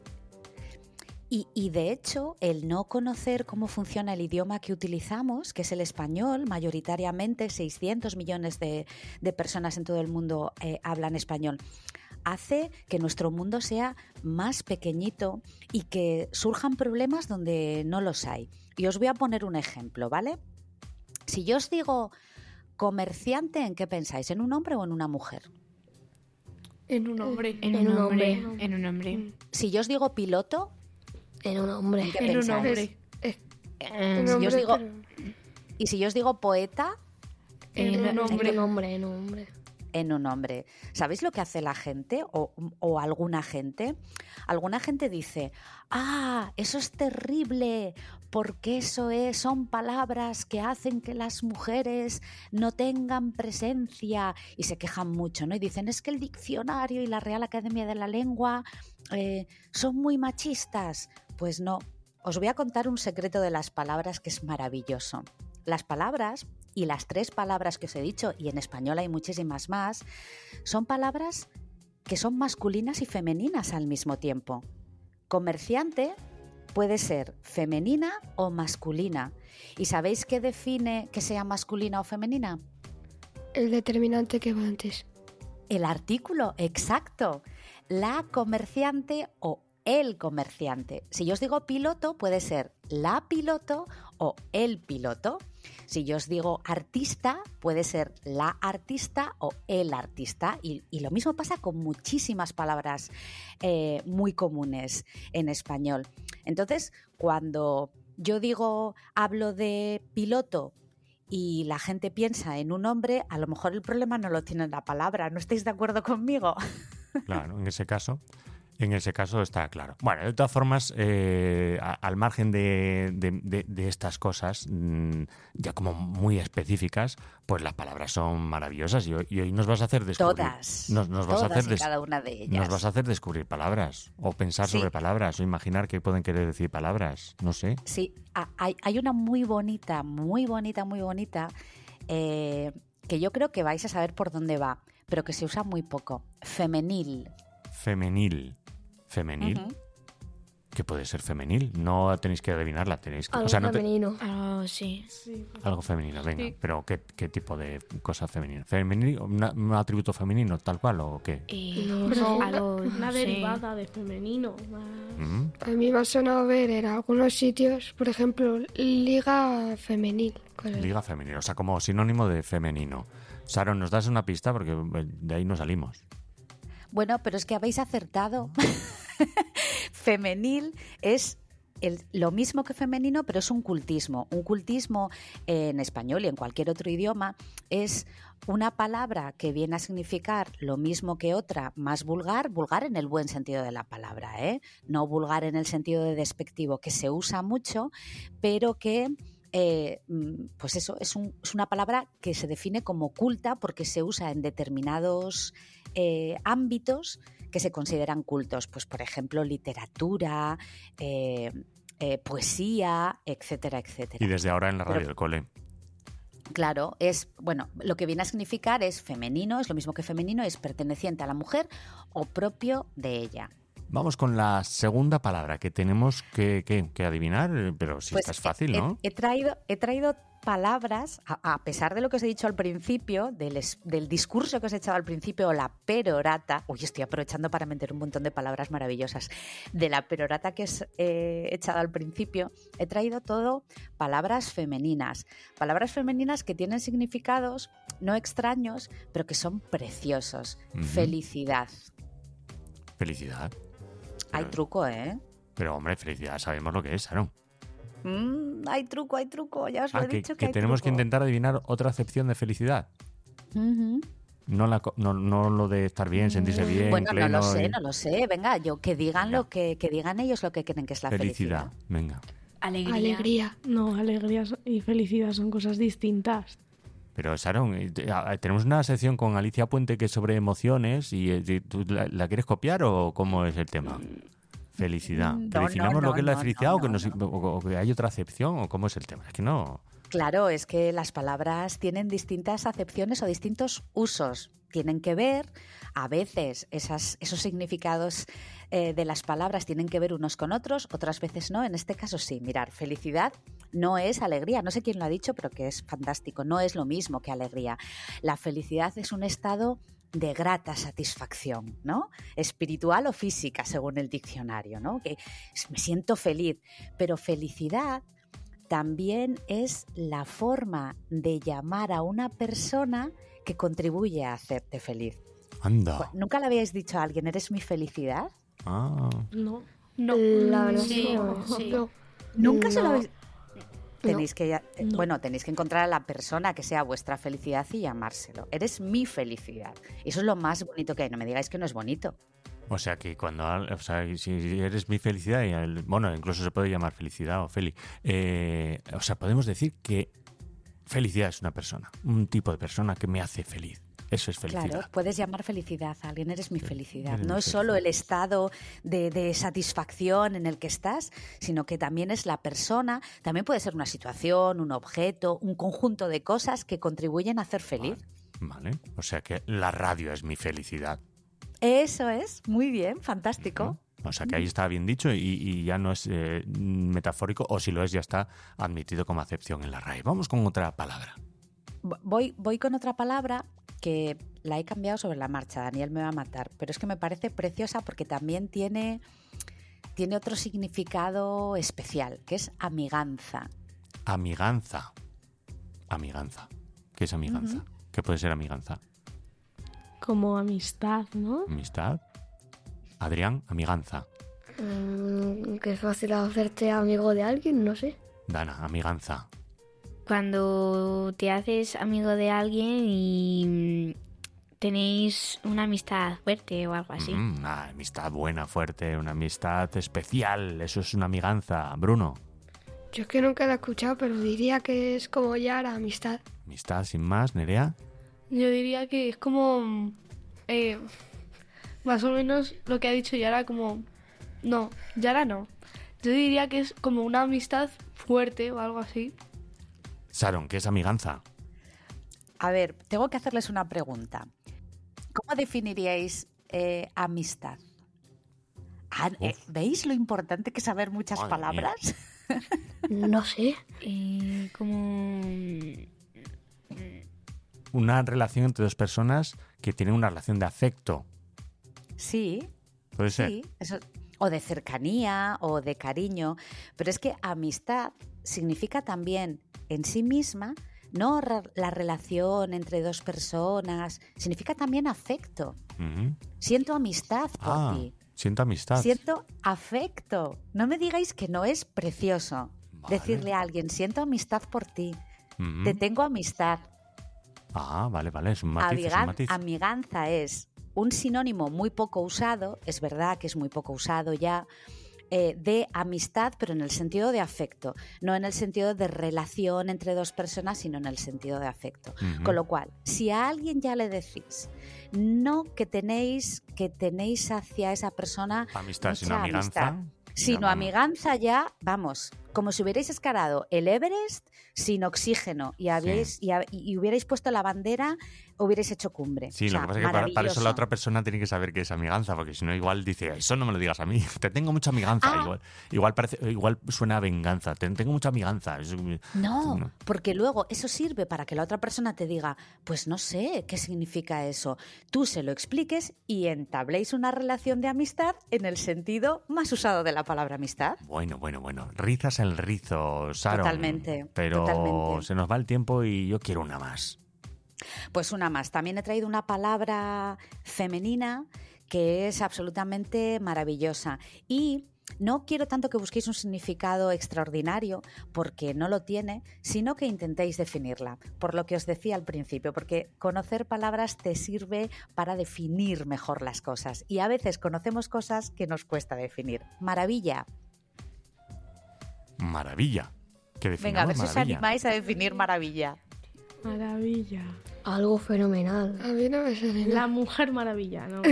Y, y de hecho, el no conocer cómo funciona el idioma que utilizamos, que es el español, mayoritariamente seiscientos millones de, de personas en todo el mundo eh, hablan español. hace que nuestro mundo sea más pequeñito y que surjan problemas donde no los hay. Y os voy a poner un ejemplo, ¿vale? Si yo os digo comerciante, ¿en qué pensáis? ¿En un hombre o en una mujer? En un hombre. En, en un hombre. hombre. En un hombre. Si yo os digo piloto, en un hombre. ¿en qué en pensáis? un hombre. Eh, en si hombre, yo os digo, pero... y si yo os digo poeta, En, en un hombre. En un hombre, en un hombre. En un hombre. ¿Sabéis lo que hace la gente o, o alguna gente? Alguna gente dice, ah, eso es terrible, porque eso es, son palabras que hacen que las mujeres no tengan presencia, y se quejan mucho, ¿no? Y dicen, es que el diccionario y la Real Academia de la Lengua eh, son muy machistas. Pues no. Os voy a contar un secreto de las palabras que es maravilloso. Las palabras, y las tres palabras que os he dicho, y en español hay muchísimas más, son palabras que son masculinas y femeninas al mismo tiempo. Comerciante puede ser femenina o masculina. ¿Y sabéis qué define que sea masculina o femenina? El determinante que va antes. El artículo, exacto. La comerciante o el comerciante. Si yo os digo piloto, puede ser la piloto o el piloto. Si yo os digo artista, puede ser la artista o el artista. Y, y lo mismo pasa con muchísimas palabras eh, muy comunes en español. Entonces, cuando yo digo, hablo de piloto y la gente piensa en un hombre, a lo mejor el problema no lo tiene en la palabra. ¿No estáis de acuerdo conmigo? Claro, en ese caso... En ese caso está claro. Bueno, de todas formas, eh, a, al margen de, de, de, de estas cosas, mmm, ya como muy específicas, pues las palabras son maravillosas y hoy, y hoy nos vas a hacer descubrir. Todas. Nos, nos vas todas a hacer des, y cada una de ellas. Nos vas a hacer descubrir palabras o pensar sí. sobre palabras o imaginar qué pueden querer decir palabras. No sé. Sí, hay, hay una muy bonita, muy bonita, muy bonita, eh, que yo creo que vais a saber por dónde va, pero que se usa muy poco. Femenil. Femenil. ¿Femenil? Uh-huh. ¿Qué puede ser femenil? No tenéis que adivinarla, tenéis que... Algo o sea, no te... femenino. Oh, sí. sí. Algo femenino, venga. Sí. Pero ¿qué, ¿qué tipo de cosa femenina? ¿Femenil? ¿Una, ¿Un atributo femenino tal cual o qué? Eh, no, no, una, algo, una sí. derivada de femenino. ¿Mm? A mí me ha sonado ver en algunos sitios, por ejemplo, liga femenil. Cosas. Liga femenil, o sea, como sinónimo de femenino. Sharon, ¿nos das una pista? Porque de ahí no salimos. Bueno, pero es que habéis acertado. Femenil es el, lo mismo que femenino, pero es un cultismo. Un cultismo eh, en español y en cualquier otro idioma es una palabra que viene a significar lo mismo que otra, más vulgar, vulgar en el buen sentido de la palabra, ¿eh? No vulgar en el sentido de despectivo, que se usa mucho, pero que... Eh, pues eso, es, un, es una palabra que se define como culta porque se usa en determinados eh, ámbitos que se consideran cultos, pues por ejemplo literatura, eh, eh, poesía, etcétera, etcétera. Y desde ahora en la radio Pero, del cole. Claro, es, bueno, lo que viene a significar es femenino, es lo mismo que femenino, es perteneciente a la mujer o propio de ella. Vamos con la segunda palabra que tenemos que, que, que adivinar, pero si pues esta es fácil, he, ¿no? He traído, he traído palabras, a, a pesar de lo que os he dicho al principio, del, del discurso que os he echado al principio, o la perorata, uy, estoy aprovechando para meter un montón de palabras maravillosas, de la perorata que os he echado al principio, he traído todo palabras femeninas, palabras femeninas que tienen significados no extraños, pero que son preciosos. Uh-huh. Felicidad. Felicidad. Hay truco, ¿eh? Pero, hombre, felicidad, sabemos lo que es, Sharon. Mm, hay truco, hay truco, ya os lo ah, he que, dicho que, que hay tenemos truco. que intentar adivinar otra acepción de felicidad. Uh-huh. No, la, no, no lo de estar bien, sentirse bien, bueno, pleno. no lo sé, y... no lo sé. Venga, yo que digan venga. lo que, que digan ellos lo que creen que es la felicidad. Felicidad, venga. Alegría. Alegría. No, alegría y felicidad son cosas distintas. Pero, Sharon, tenemos una sección con Alicia Puente que es sobre emociones y, y ¿tú la, la quieres copiar o cómo es el tema? Felicidad. No, ¿Definamos no, no, lo que es la no, felicidad no, o, que no, nos, no. o, o que hay otra acepción o cómo es el tema? Es que no... Claro, es que las palabras tienen distintas acepciones o distintos usos. Tienen que ver, a veces esas, esos significados eh, de las palabras tienen que ver unos con otros, otras veces no. En este caso sí, mirar, felicidad no es alegría. No sé quién lo ha dicho, pero que es fantástico. No es lo mismo que alegría. La felicidad es un estado de grata satisfacción, ¿no? Espiritual o física, según el diccionario, ¿no? Que me siento feliz. Pero felicidad también es la forma de llamar a una persona que contribuye a hacerte feliz. Anda. ¿Nunca le habíais dicho a alguien, eres mi felicidad? Ah. No. No. La verdad Sí, no. sí. No. ¿Nunca se lo No. habéis...? Tenéis No. que, eh, No. bueno, tenéis que encontrar a la persona que sea vuestra felicidad y llamárselo. Eres mi felicidad. Eso es lo más bonito que hay. No me digáis que no es bonito. O sea que cuando, o sea, si eres mi felicidad, y el- bueno, incluso se puede llamar felicidad o feli, eh, o sea, podemos decir que felicidad es una persona, un tipo de persona que me hace feliz. Eso es felicidad. Claro, puedes llamar felicidad a alguien, eres mi felicidad. eres No mi es solo el felicidad. estado de, de satisfacción en el que estás, sino que también es la persona, también puede ser una situación, un objeto, un conjunto de cosas que contribuyen a hacer feliz. Vale, o sea que la radio es mi felicidad. Eso es, muy bien, fantástico. O sea que ahí está bien dicho y, y ya no es eh, metafórico, o si lo es ya está admitido como acepción en la R A E. Vamos con otra palabra. Voy, voy con otra palabra que la he cambiado sobre la marcha, Daniel me va a matar, pero es que me parece preciosa porque también tiene, tiene otro significado especial, que es amiganza. Amiganza. Amiganza. ¿Qué es amiganza? Ujú. ¿Qué puede ser amiganza? Como amistad, ¿no? Amistad. Adrián, amiganza. Mm, que es fácil hacerte amigo de alguien, no sé. Dana, amiganza. Cuando te haces amigo de alguien y mm, tenéis una amistad fuerte o algo así. Mm, una amistad buena, fuerte, una amistad especial. Eso es una amiganza. Bruno, Yo es que nunca la he escuchado, pero diría que es como ya la amistad. amistad sin más. Nerea, Yo diría que es como... eh, más o menos lo que ha dicho Yara, como... No, Yara no. Yo diría que es como una amistad fuerte o algo así. Sharon, ¿qué es amiganza? A ver, tengo que hacerles una pregunta. ¿Cómo definiríais eh, amistad? Ah, eh, ¿Veis lo importante que es saber muchas Madre palabras? No sé. Eh, como... Una relación entre dos personas que tienen una relación de afecto. Sí, ¿Puede ser? sí. Eso, o de cercanía o de cariño. Pero es que amistad significa también en sí misma, no re- la relación entre dos personas, significa también afecto. Ujú. Siento amistad por Ah, ti. siento amistad. Siento afecto. No me digáis que no es precioso Vale. decirle a alguien, siento amistad por ti, Ujú. te tengo amistad. Ah, vale, vale, es un matiz, es un Amigan- matiz. Amiganza es un sinónimo muy poco usado, es verdad que es muy poco usado ya, eh, de amistad, pero en el sentido de afecto, no en el sentido de relación entre dos personas, sino en el sentido de afecto. Ujú. Con lo cual, si a alguien ya le decís, no que tenéis, que tenéis hacia esa persona Amistad sin mucha amiganza. amistad, sino vamos. amiganza ya, vamos, como si hubierais escalado el Everest sin oxígeno y, habíais, y, ha- y hubierais puesto la bandera, hubierais hecho cumbre. Sí, O lo sea, que pasa es que para, para eso maravilloso. la otra persona tiene que saber que es amiganza, porque si no igual dice, eso no me lo digas a mí, te tengo mucha amiganza. Ah. Igual, igual, parece, igual suena a venganza, te tengo mucha amiganza. Es- No, no. porque luego eso sirve para que la otra persona te diga, pues no sé qué significa eso. Tú se lo expliques y entabléis una relación de amistad en el sentido más usado de la palabra amistad. Bueno, bueno, bueno. Rizas el rizo, Sharon. Totalmente, Pero totalmente. se nos va el tiempo y yo quiero una más. Pues una más. También he traído una palabra femenina que es absolutamente maravillosa. Y no quiero tanto que busquéis un significado extraordinario, porque no lo tiene, sino que intentéis definirla, por lo que os decía al principio, porque conocer palabras te sirve para definir mejor las cosas. Y a veces conocemos cosas que nos cuesta definir. Maravilla. Maravilla. Que Venga, a definamos ver si os maravilla. animáis a definir maravilla. Maravilla. Algo fenomenal. A mí no me sale La mujer maravilla, ¿no?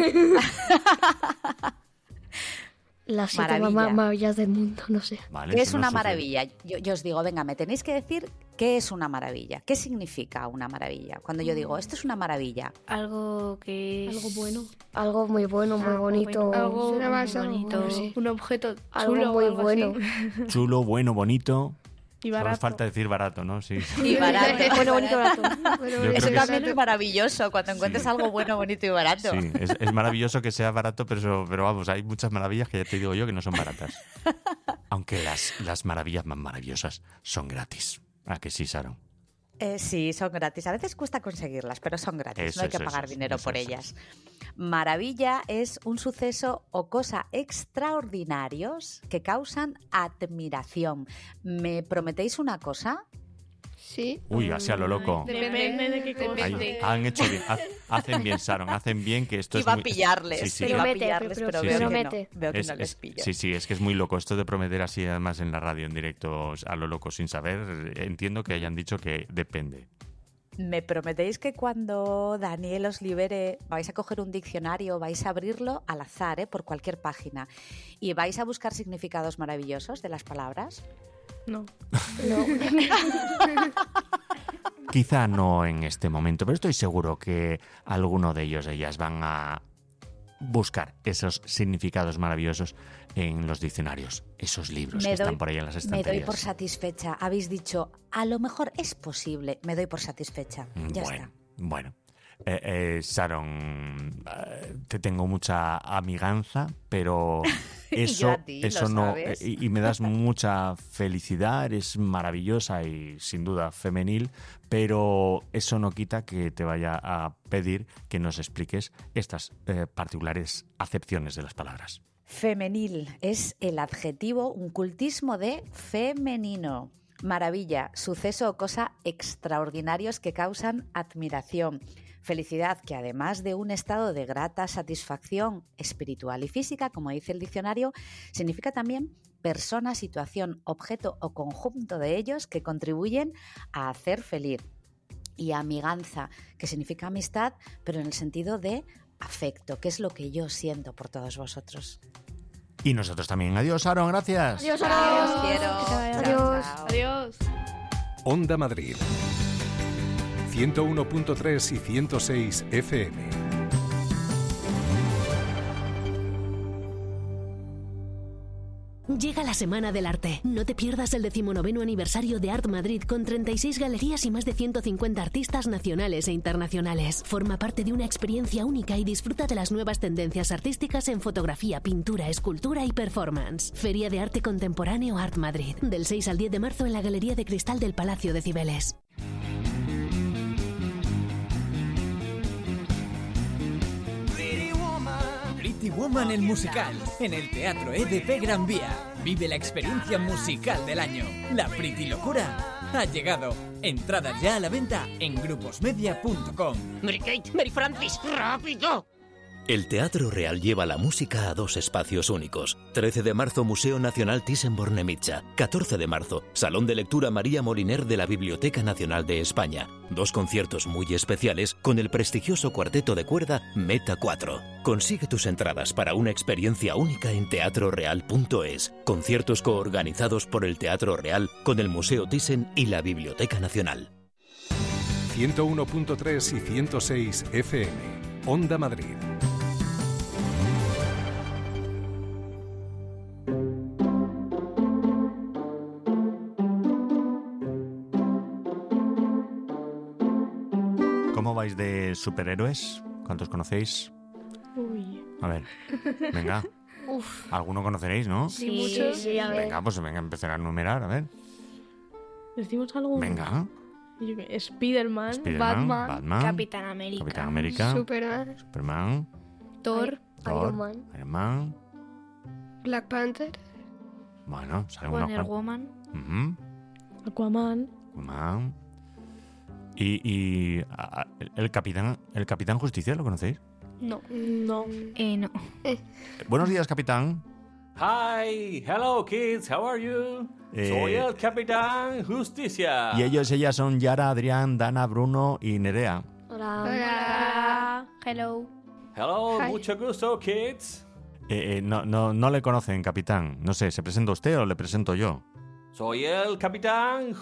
Las siete Maravilla. ma- maravillas del mundo, no sé. Vale, ¿Qué si es no una sufre- maravilla? Yo, yo os digo, venga, me tenéis que decir qué es una maravilla. ¿Qué significa una maravilla? Cuando yo digo, esto es una maravilla. Algo que es... Algo bueno. Algo muy bueno, muy Algo bonito. bueno. Algo Será muy más algo, bonito. sí. Un objeto Algo chulo o muy algo bueno. así. Chulo, bueno, bonito. Y Solo barato. os falta decir barato, ¿no? Sí. Y barato. Bueno, bonito, barato. creo Eso que también sí. es maravilloso, cuando encuentres algo bueno, bonito y barato. Sí, es, es maravilloso que sea barato, pero, eso- pero vamos, hay muchas maravillas que ya te digo yo que no son baratas. Aunque las, las maravillas más maravillosas son gratis. ¿A que sí, Sharon? Eh, sí, son gratis. A veces cuesta conseguirlas, pero son gratis. Eso, no hay que eso, pagar eso, dinero eso, por eso, ellas. Maravilla es un suceso o cosa extraordinarios que causan admiración. ¿Me prometéis una cosa? Sí. Uy, así a lo loco. Depende de qué cosa. Ahí, han hecho bien, ha- hacen bien, Sharon, hacen bien que esto es Iba a muy... pillarles, Sí, sí, iba a Promete, pillarles, pero- pero Sí, veo, sí. que Promete. no, veo que Es- no les es- pillo. sí, sí, es que es muy loco. Esto de prometer así, además en la radio, en directo, a lo loco, sin saber, entiendo que hayan dicho que depende. ¿Me prometéis que cuando Daniel os libere vais a coger un diccionario, vais a abrirlo al azar, ¿eh? Por cualquier página, y vais a buscar significados maravillosos de las palabras? No. No. Quizá no en este momento, pero estoy seguro que alguno de ellos, ellas, van a buscar esos significados maravillosos en los diccionarios, esos libros que están por ahí en las me estanterías. doy por satisfecha. Habéis dicho, a lo mejor es posible. Me doy por satisfecha. Ya bueno, está. bueno. Eh, eh, Sharon, eh, te tengo mucha amiganza, pero Y eso, yo a ti, eso lo no, sabes. eh, y, y me das mucha felicidad, eres maravillosa y sin duda femenil, pero eso no quita que te vaya a pedir que nos expliques estas eh, particulares acepciones de las palabras. Femenil es el adjetivo, un cultismo de femenino. Maravilla, suceso o cosa extraordinarios que causan admiración. Felicidad, que además de un estado de grata satisfacción espiritual y física, como dice el diccionario, significa también persona, situación, objeto o conjunto de ellos que contribuyen a hacer feliz. Y amiganza, que significa amistad, pero en el sentido de afecto, que es lo que yo siento por todos vosotros. Y nosotros también. Adiós, Sharon, gracias. Adiós, Os adiós. quiero. Adiós. Chao, chao. Adiós. Onda Madrid. ciento uno punto tres y ciento seis F M. Llega la Semana del Arte. No te pierdas el decimonoveno aniversario de Art Madrid con treinta y seis galerías y más de ciento cincuenta artistas nacionales e internacionales. Forma parte de una experiencia única y disfruta de las nuevas tendencias artísticas en fotografía, pintura, escultura y performance. Feria de Arte Contemporáneo Art Madrid. Del seis al diez de marzo en la Galería de Cristal del Palacio de Cibeles. Pretty Woman el musical, en el Teatro E D P Gran Vía. Vive la experiencia musical del año. La Pretty Locura ha llegado. Entradas ya a la venta en gruposmedia punto com. Mary Kate, Mary Francis, rápido. El Teatro Real lleva la música a dos espacios únicos. trece de marzo, Museo Nacional Thyssen-Bornemisza. catorce de marzo, Salón de Lectura María Moliner de la Biblioteca Nacional de España. Dos conciertos muy especiales con el prestigioso cuarteto de cuerda Meta cuatro. Consigue tus entradas para una experiencia única en teatro real punto es. Conciertos coorganizados por el Teatro Real con el Museo Thyssen y la Biblioteca Nacional. ciento uno punto tres y ciento seis F M. Onda Madrid. ¿Cómo vais de superhéroes? ¿Cuántos conocéis? Uy. A ver, venga. Uf. ¿Alguno conoceréis, no? Sí, muchos. Sí, a ver. Venga, pues venga, empezar a enumerar, a ver. ¿Decimos algo? Venga. Yo qué- Spiderman, Spiderman, Batman, Batman, Capitán América. Capitán América, Superman, Superman, Thor, Thor, Iron Man, Iron Man. Black Panther, Bueno, sale uno. Wonder Woman. Ujú, Aquaman. Aquaman. Y, y a- a- el capitán, el capitán Justicia, ¿lo conocéis? No. No. Eh, no. Buenos días, capitán. Hi, hello kids, how are you? Eh, Soy el Capitán Justicia. Y ellos, ellas son Yara, Adrián, Dana, Bruno y Nerea. Hola. Hola. Hello. Hello, Hi. mucho gusto, kids. Eh, eh, no, no, no le conocen, capitán. No sé, ¿se presenta usted o le presento yo? Soy el Capitán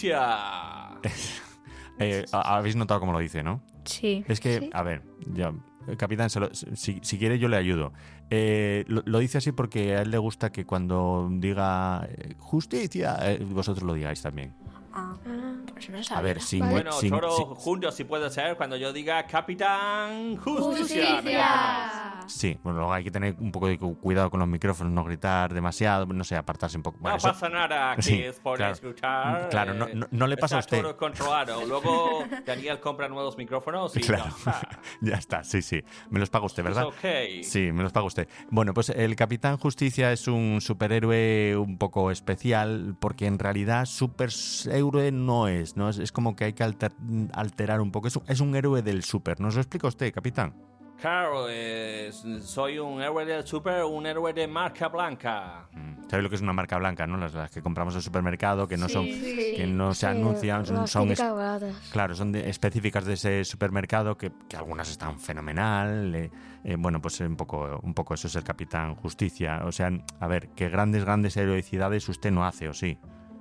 Justicia. Eh, ha- habéis notado cómo lo dice, ¿no? Sí. Es que, Sí. a ver, ya, eh, capitán, se lo, si, si quiere yo le ayudo. Eh, lo, lo dice así porque a él le gusta que cuando diga eh, justicia, eh, vosotros lo digáis también. Ah, pues no A sabía. ver, sin... Bueno, sin- todos sin- juntos si puede ser cuando yo diga Capitán Justicia. ¡Justicia! Sí, bueno, luego hay que tener un poco de cu- cuidado con los micrófonos, no gritar demasiado, no sé, apartarse un poco. No Bueno, eso- pasa nada, que Sí, es por claro. escuchar. Claro, no- no- no le pasa a está usted. todo controlado. Luego Daniel compra nuevos micrófonos y Claro, ya está. ya está, sí, sí. Me los paga usted, ¿verdad? It's okay. Sí, me los paga usted. Bueno, pues el Capitán Justicia es un superhéroe un poco especial porque en realidad superhéroe no es, ¿no? Es, es como que hay que alter- alterar un poco. Es un, es un héroe del super. ¿Nos lo explica usted, Capitán? Claro, es- soy un héroe del super, un héroe de marca blanca. ¿Sabe lo que es una marca blanca, no? Las, las que compramos en el supermercado, que no son, Sí. que no se Sí, anuncian, son, las son es- típicas baratas. claro, son de- específicas de ese supermercado que, que algunas están fenomenal. eh, eh, bueno, pues un poco, un poco eso es el Capitán Justicia. O sea, a ver, que grandes, grandes heroicidades usted no hace, ¿o sí?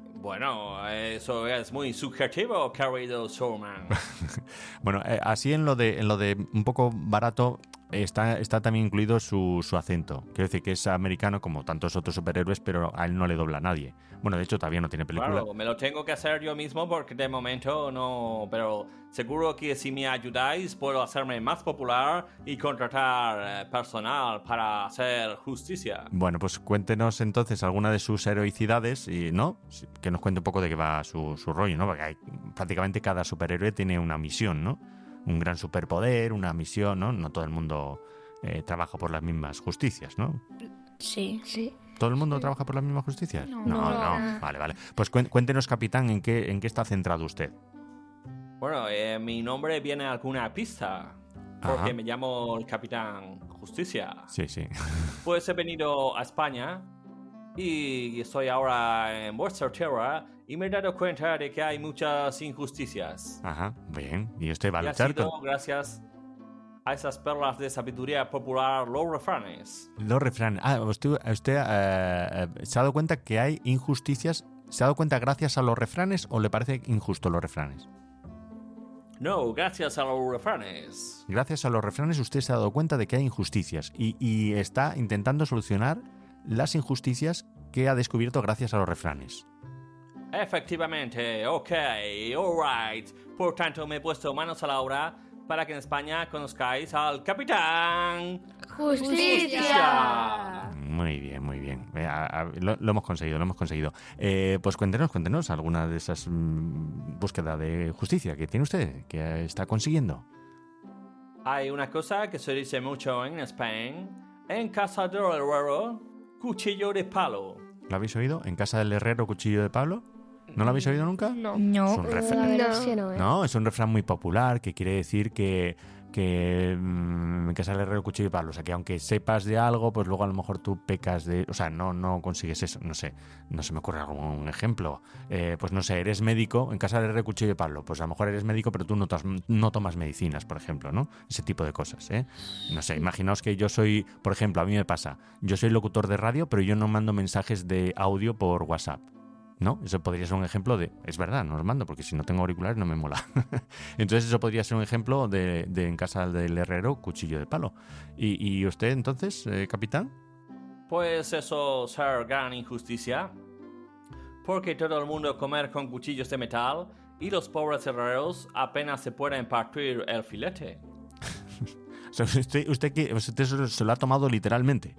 Bueno, eso es muy subjetivo, querido showman. Bueno, eh, así en lo de en lo de un poco barato está, está también incluido su, su acento. Quiero decir que es americano como tantos otros superhéroes, pero a él no le dobla a nadie. Bueno, de hecho todavía no tiene película. Claro, me lo tengo que hacer yo mismo porque de momento no... Pero seguro que si me ayudáis puedo hacerme más popular y contratar eh, personal para hacer justicia. Bueno, pues cuéntenos entonces alguna de sus heroicidades y, ¿no? Sí, que nos cuente un poco de qué va su, su rollo, ¿no? Porque hay, prácticamente cada superhéroe tiene una misión, ¿no? Un gran superpoder, una misión, ¿no? No todo el mundo eh, trabaja por las mismas justicias, ¿no? Sí. Sí. ¿Todo el mundo trabaja por las mismas justicias? No. no, No. no. Vale, vale. Pues cuen- cuéntenos, capitán, en qué, en qué está centrado usted. Bueno, eh, mi nombre viene a alguna pista porque Ajá. me llamo el Capitán Justicia. Sí, sí. Pues he venido a España y estoy ahora en vuestra tierra y me he dado cuenta de que hay muchas injusticias. Ajá, bien. ¿Y usted va a Y ha luchar sido con gracias a esas perlas de sabiduría popular, los refranes. los refranes? Ah, usted, usted eh, eh, se ha dado cuenta que hay injusticias. ¿Se ha dado cuenta gracias a los refranes o le parece injusto los refranes? No, gracias a los refranes. Gracias a los refranes usted se ha dado cuenta de que hay injusticias y, y está intentando solucionar las injusticias que ha descubierto gracias a los refranes. Efectivamente, ok, alright. Por tanto, me he puesto manos a la obra para que en España conozcáis al Capitán ¡Justicia! Muy bien, muy bien. Eh, a- a- lo, lo hemos conseguido, lo hemos conseguido. Eh, pues cuéntenos, cuéntenos alguna de esas mm, búsquedas de justicia que tiene usted, que está consiguiendo. Hay una cosa que se dice mucho en España. En casa del herrero, cuchillo de palo. ¿Lo habéis oído? ¿En casa del herrero, cuchillo de Pablo? ¿No lo habéis oído nunca? No. Es No. un refrán. La verdad es que no, ¿eh? No, es un refrán muy popular que quiere decir que, que mm, en casa del herrero cuchillo de palo. O sea, que aunque sepas de algo, pues luego a lo mejor tú pecas de... O sea, no, no consigues eso. No sé, no se me ocurre algún ejemplo. Eh, pues no sé, eres médico, en casa del herrero cuchillo de palo. Pues a lo mejor eres médico, pero tú no, tas- no tomas medicinas, por ejemplo, ¿no? Ese tipo de cosas, ¿eh? No sé, imaginaos que yo soy... Por ejemplo, a mí me pasa. Yo soy locutor de radio, pero yo no mando mensajes de audio por WhatsApp. ¿No? Eso podría ser un ejemplo de... Es verdad, no los mando, porque si no tengo auriculares no me mola. Entonces eso podría ser un ejemplo de, de en casa del herrero, cuchillo de palo. ¿Y, y usted entonces, eh, capitán? Pues eso ser gran injusticia. Porque todo el mundo comer con cuchillos de metal y los pobres herreros apenas se pueden partir el filete. O sea, usted, usted, que- usted se lo- se lo ha tomado literalmente.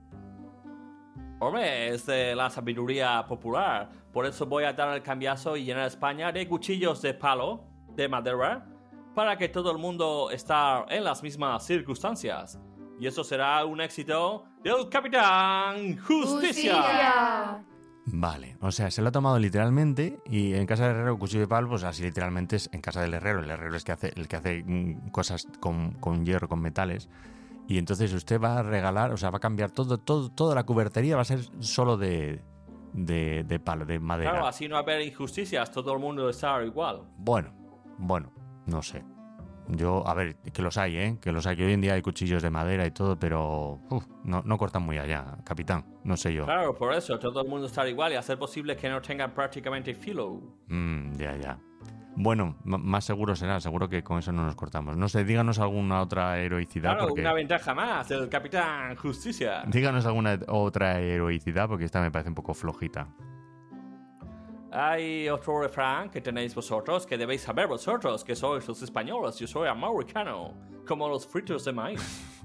Hombre, es de la sabiduría popular. Por eso voy a dar el cambiazo y llenar España de cuchillos de palo, de madera, para que todo el mundo esté en las mismas circunstancias. Y eso será un éxito del Capitán Justicia. Vale, o sea, se lo ha tomado literalmente y en casa del herrero, cuchillo de palo, pues así literalmente es en casa del herrero. El herrero es que hace, el que hace mm, cosas con, con hierro, con metales. Y entonces usted va a regalar, o sea, va a cambiar todo, todo, toda la cubertería va a ser solo de, de, de palo, de madera. Claro, así no va a haber injusticias, todo el mundo está igual. Bueno, bueno, no sé. Yo, a ver, que los hay, ¿eh? Que los hay, que hoy en día hay cuchillos de madera y todo, pero uf, no, no cortan muy allá, capitán. No sé yo. Claro, por eso todo el mundo está igual y hacer posible que no tengan prácticamente filo. Mm, ya, ya. Bueno, m- más seguro será, seguro que con eso no nos cortamos. No sé, díganos alguna otra heroicidad. Claro, porque... una ventaja más, el Capitán Justicia. Díganos alguna otra heroicidad, porque esta me parece un poco flojita. Hay otro refrán que tenéis vosotros, que debéis saber vosotros, que sois los españoles, yo soy americano, como los fritos de maíz.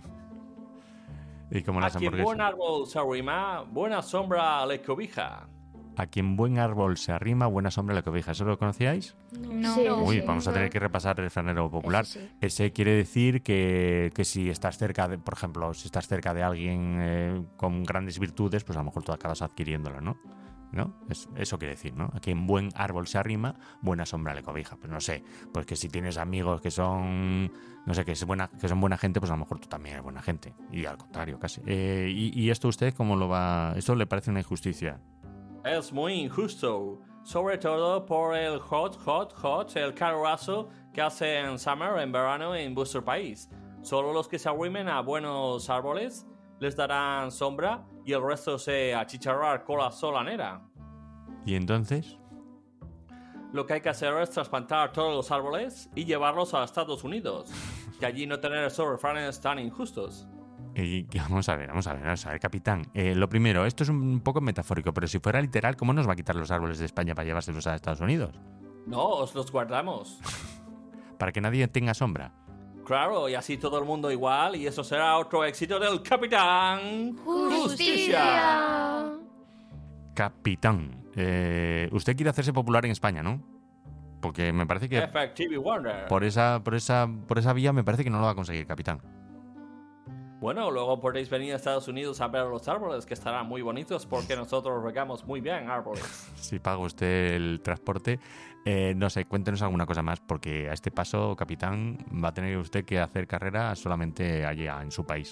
Y como A las quien hamburguesas. buen árbol se arrima, buena sombra le cobija. A quien buen árbol se arrima, buena sombra le cobija. ¿Eso lo conocíais? No. Sí, Uy, sí. vamos a tener que repasar el refranero popular. Ese sí. Ese quiere decir que, que si estás cerca de, por ejemplo, si estás cerca de alguien eh, con grandes virtudes, pues a lo mejor tú acabas adquiriéndolo, ¿no? ¿No? Es, eso quiere decir, ¿no? A quien buen árbol se arrima, buena sombra le cobija. Pues no sé, pues que si tienes amigos que son, no sé, que, es buena, que son buena gente, pues a lo mejor tú también eres buena gente. Y al contrario, casi. Eh, y, ¿Y esto usted cómo lo va...? ¿Esto le parece una injusticia? Es muy injusto, sobre todo por el hot, hot, hot, el caloroso que hace en summer, en verano, en vuestro país. Solo los que se arrimen a buenos árboles les darán sombra y el resto se achicharrar con la solanera. ¿Y entonces? Lo que hay que hacer es trasplantar todos los árboles y llevarlos a Estados Unidos, que allí no tener esos refranes tan injustos. Y, y vamos a ver, vamos a ver, vamos a ver, capitán. Eh, lo primero, esto es un poco metafórico, pero si fuera literal, ¿cómo nos va a quitar los árboles de España para llevárselos a Estados Unidos? No, os los guardamos. Para que nadie tenga sombra. Claro, y así todo el mundo igual, y eso será otro éxito del Capitán ¡Justicia! Capitán, eh, usted quiere hacerse popular en España, ¿no? Porque me parece que Effective Wonder. por esa, por esa, por esa vía me parece que no lo va a conseguir, capitán. Bueno, luego podéis venir a Estados Unidos a ver los árboles, que estarán muy bonitos porque nosotros regamos muy bien árboles. Si paga usted el transporte, eh, no sé, cuéntenos alguna cosa más, porque a este paso, capitán, va a tener usted que hacer carrera solamente allá en su país.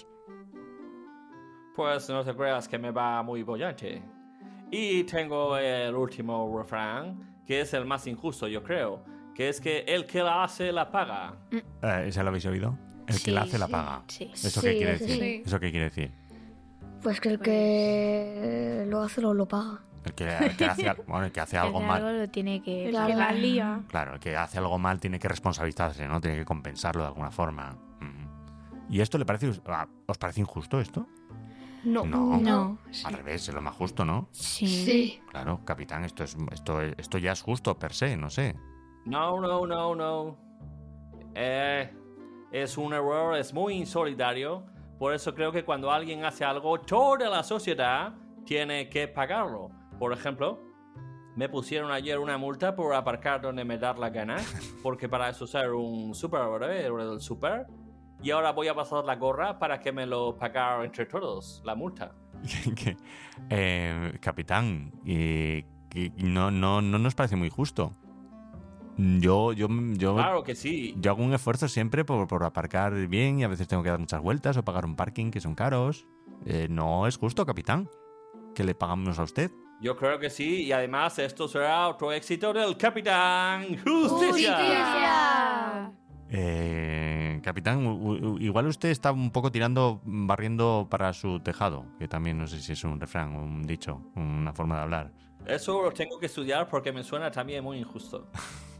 Pues no te creas que me va muy bollante. Y tengo el último refrán, que es el más injusto, yo creo, que es que el que la hace la paga. Eh, ¿Ese lo habéis oído? El que Sí, la hace la sí, paga. sí. ¿Eso Sí, qué quiere ese decir? sí. ¿Eso qué quiere decir? Pues que el que lo hace lo, lo paga. El que, el que hace, al- bueno, el que hace algo El mal. algo lo tiene que... El que la lía. Claro, el que hace algo mal tiene que responsabilizarse, ¿no? Tiene que compensarlo de alguna forma. Mm. ¿Y esto le parece, ah, os parece injusto esto? No. No. No. Al revés, es lo más justo, ¿no? Sí. Sí. Claro, capitán, esto es esto, esto ya es justo per se, no sé. No, no, no, no. Eh, es un error, es muy insolidario. Por eso creo que cuando alguien hace algo, toda la sociedad tiene que pagarlo. Por ejemplo, me pusieron ayer una multa por aparcar donde me da la gana, porque para eso ser un superhéroe, héroe del super. Y ahora voy a pasar la gorra para que me lo paguen entre todos, la multa. Que, eh, capitán, eh, que no, no, no nos parece muy justo. Yo, yo, yo, Claro que sí. yo hago un esfuerzo siempre por, por aparcar bien y a veces tengo que dar muchas vueltas o pagar un parking que son caros. Eh, no es justo, capitán, que le pagamos a usted. Yo creo que sí, y además esto será otro éxito del Capitán Justicia. Eh, capitán, u- u- igual usted está un poco tirando, barriendo para su tejado, que también no sé si es un refrán, un dicho, una forma de hablar. Eso lo tengo que estudiar porque me suena también muy injusto.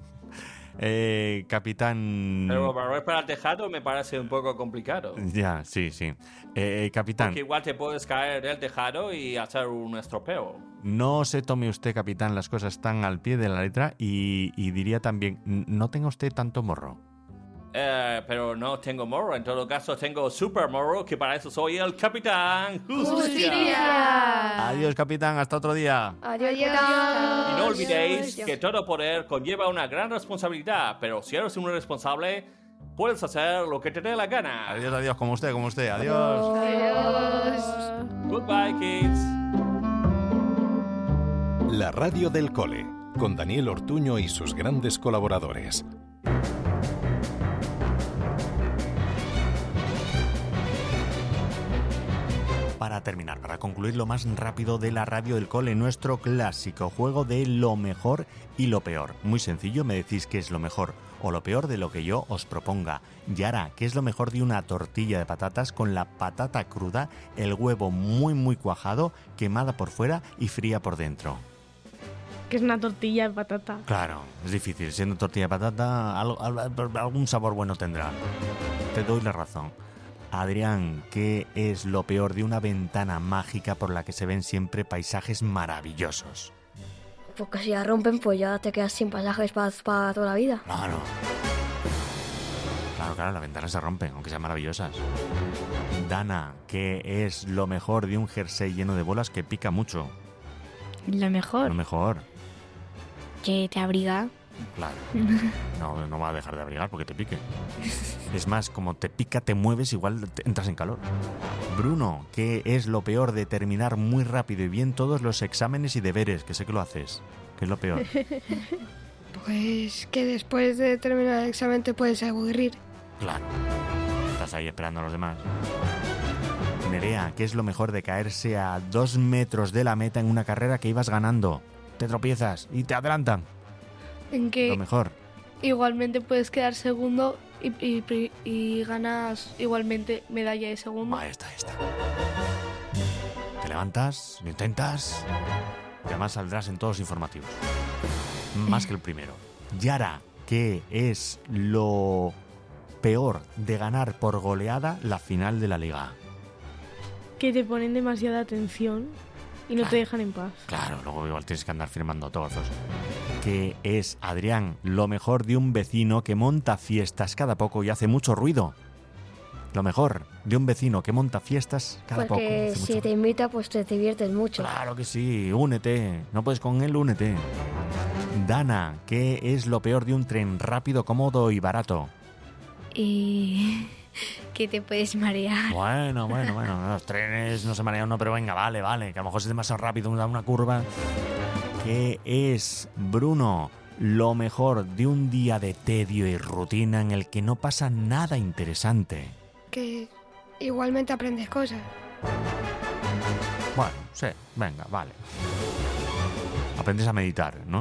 Eh, capitán... Pero barrer para el tejado me parece un poco complicado. Ya, sí, sí. Eh, capitán, Porque igual te puedes caer del tejado y hacer un estropeo. no se tome usted, capitán, las cosas tan al pie de la letra y, y diría también, n- no tenga usted tanto morro. Eh, pero no tengo morro, en todo caso tengo super morro, que para eso soy el Capitán Justicia. Adiós, capitán, hasta otro día. Adiós. Y no olvidéis que todo poder conlleva una gran responsabilidad, pero si eres un responsable, puedes hacer lo que te dé la gana. Adiós, adiós, como usted, como usted, adiós. Adiós. Goodbye, kids. La radio del cole, con Daniel Ortuño y sus grandes colaboradores. Para terminar, para concluir lo más rápido de la radio del cole, nuestro clásico juego de lo mejor y lo peor. Muy sencillo, me decís qué es lo mejor o lo peor de lo que yo os proponga. Yara, ¿qué es lo mejor de una tortilla de patatas con la patata cruda, el huevo muy muy cuajado, quemada por fuera y fría por dentro? Que es una tortilla de patata. Claro, es difícil. Siendo tortilla de patata, algo- al- algún sabor bueno tendrá. Te doy la razón. Adrián, ¿qué es lo peor de una ventana mágica por la que se ven siempre paisajes maravillosos? Porque si la rompen, pues ya te quedas sin pasajes para, para toda la vida. Claro. Claro, claro, las ventanas se rompen, aunque sean maravillosas. Dana, ¿qué es lo mejor de un jersey lleno de bolas que pica mucho? Lo mejor, Lo mejor, que te abriga. claro. No, no va a dejar de abrigar porque te pique. Es más, como te pica, te mueves, igual te- entras en calor. Bruno, ¿qué es lo peor de terminar muy rápido y bien todos los exámenes y deberes? Que sé que lo haces. ¿Qué es lo peor? Pues que después de terminar el examen te puedes aburrir. Claro. Estás ahí esperando a los demás. Nerea, ¿qué es lo mejor de caerse a dos metros de la meta en una carrera que ibas ganando? Te tropiezas y te adelantan. En que Lo mejor. igualmente puedes quedar segundo y, y pri- y ganas igualmente medalla de segundo. Ahí está, ahí está. Te levantas, lo intentas y además saldrás en todos los informativos. Más que el primero. Yara, ¿qué es lo peor de ganar por goleada la final de la liga? Que te ponen demasiada atención y no te dejan en paz. Claro, luego igual tienes que andar firmando autógrafos. ¿Qué es, Adrián, lo mejor de un vecino que monta fiestas cada poco y hace mucho ruido? Lo mejor de un vecino que monta fiestas cada poco. y Porque hace si mucho te invita, pues te diviertes mucho. Claro que sí, únete. No puedes con él, únete. Dana, ¿qué es lo peor de un tren rápido, cómodo y barato? Y que te puedes marear. Bueno, bueno, bueno. Los trenes no se marean, no, pero venga, vale, vale. Que a lo mejor es demasiado rápido, da una curva. ¿Qué es, Bruno, lo mejor de un día de tedio y rutina en el que no pasa nada interesante? Que igualmente aprendes cosas. Bueno, sí, venga, vale. Aprendes a meditar, ¿no?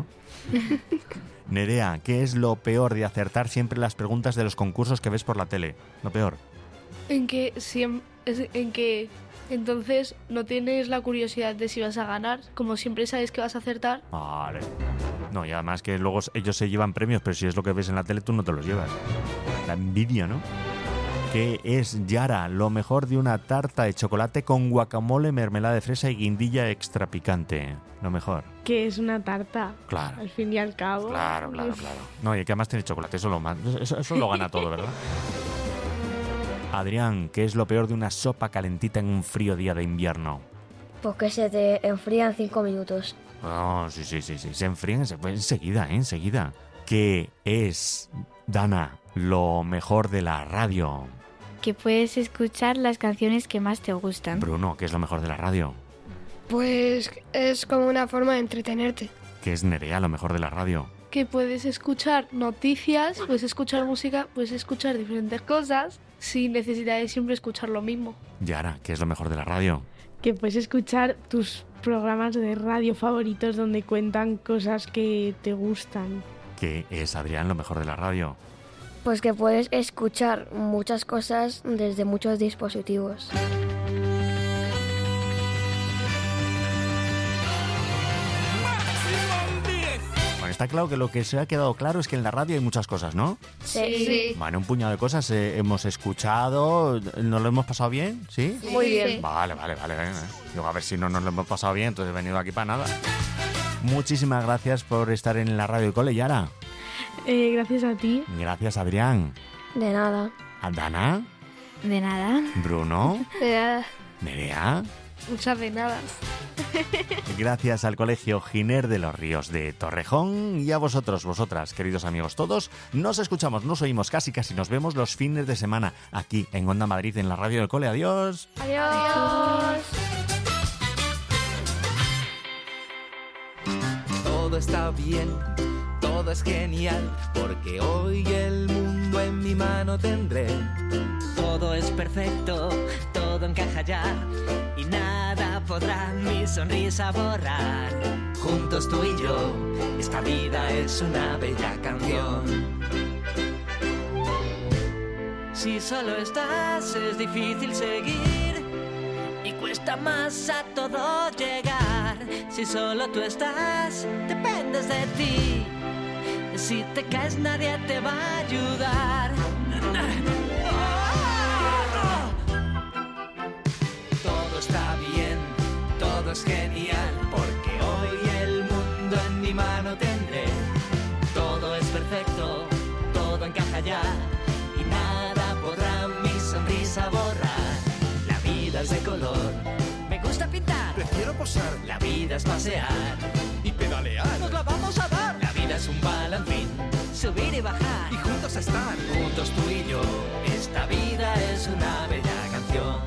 Nerea, ¿qué es lo peor de acertar siempre las preguntas de los concursos que ves por la tele? Lo peor. En que siem- es- en que entonces no tienes la curiosidad de si vas a ganar, como siempre sabes que vas a acertar. Vale. No, y además que luego ellos se llevan premios, pero si es lo que ves en la tele, tú no te los llevas. La envidia, ¿no? ¿Qué es, Yara, lo mejor de una tarta de chocolate con guacamole, mermelada de fresa y guindilla extra picante? Lo mejor. Que es una tarta. Claro. Al fin y al cabo. Claro, claro, claro. No, y que además tiene chocolate, eso lo, más, eso, eso lo gana todo, ¿verdad? Adrián, ¿qué es lo peor de una sopa calentita en un frío día de invierno? Porque se te enfría en cinco minutos. Oh, sí, sí, sí, sí. Se enfrían se- enseguida, ¿eh? Enseguida. ¿Qué es, Dana, lo mejor de la radio? Que puedes escuchar las canciones que más te gustan. Bruno, ¿qué es lo mejor de la radio? Pues es como una forma de entretenerte. ¿Qué es, Nerea, lo mejor de la radio? Que puedes escuchar noticias, puedes escuchar música, puedes escuchar diferentes cosas sin necesidad de siempre escuchar lo mismo. Yara, ¿qué es lo mejor de la radio? Que puedes escuchar tus programas de radio favoritos donde cuentan cosas que te gustan. ¿Qué es, Adrián, lo mejor de la radio? Pues que puedes escuchar muchas cosas desde muchos dispositivos. Bueno, está claro que lo que se ha quedado claro es que en la radio hay muchas cosas, ¿no? Sí. Sí. Bueno, un puñado de cosas eh, hemos escuchado. ¿Nos lo hemos pasado bien? ¿Sí? Muy bien. Vale, vale, vale. venga. Digo, a ver si no nos lo hemos pasado bien, entonces he venido aquí para nada. Muchísimas gracias por estar en la radio Cole, Yara. Eh, gracias a ti. Gracias, Adrián. De nada. ¿A Dana? De nada. ¿Bruno? De nada. ¿Nerea? Muchas de nada. Gracias al Colegio Giner de los Ríos de Torrejón y a vosotros, vosotras, queridos amigos todos. Nos escuchamos, nos oímos, casi casi nos vemos los fines de semana aquí en Onda Madrid, en la radio del Cole. Adiós. Adiós. Todo está bien, todo es genial, porque hoy el mundo en mi mano tendré. Todo es perfecto, todo encaja ya, y nada podrá mi sonrisa borrar. Juntos tú y yo, esta vida es una bella canción. Si solo estás es difícil seguir y cuesta cuesta más a todo llegar. Si solo tú estás, dependes de ti. Si te caes nadie te va a ayudar. Todo está bien, todo es genial, porque hoy el mundo en mi mano tendré. Todo es perfecto, todo encaja ya, y nada podrá mi sonrisa borrar. La vida es de color, Me gusta pintar, prefiero posar. La vida es pasear y pedalear. nos la vamos a dar. La vida es un balancín, Subir y bajar, y juntos estar, juntos tú y yo. Esta vida es una bella canción.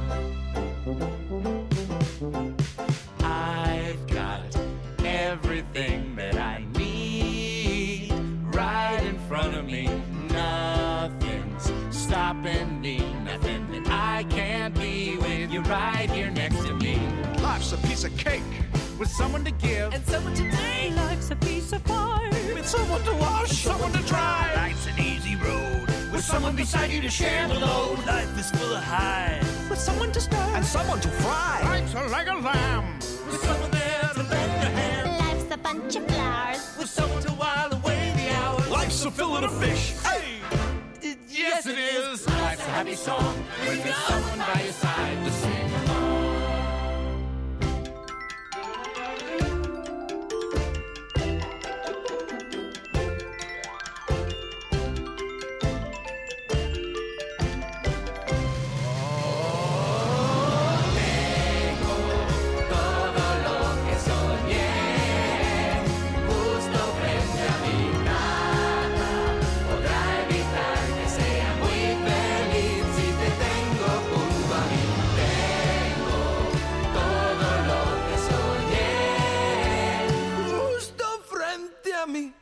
I've got everything that I need right in front of me. Nothing's stopping me, nothing that I can't be with you right here next to me. Life's a piece of cake with someone to give and someone to take. Life's a piece of pie with someone to wash, someone to dry. Life's an easy road with someone beside you to share the load. Life is full of highs with someone to stir and someone to fry. Life's a leg of lamb with someone there to lend a hand. Life's a bunch of flowers with someone to while away the hours. Life's a fillet of fish. Hey, yes it is. Life's a happy song when there's someone by your side to sing along. A mí.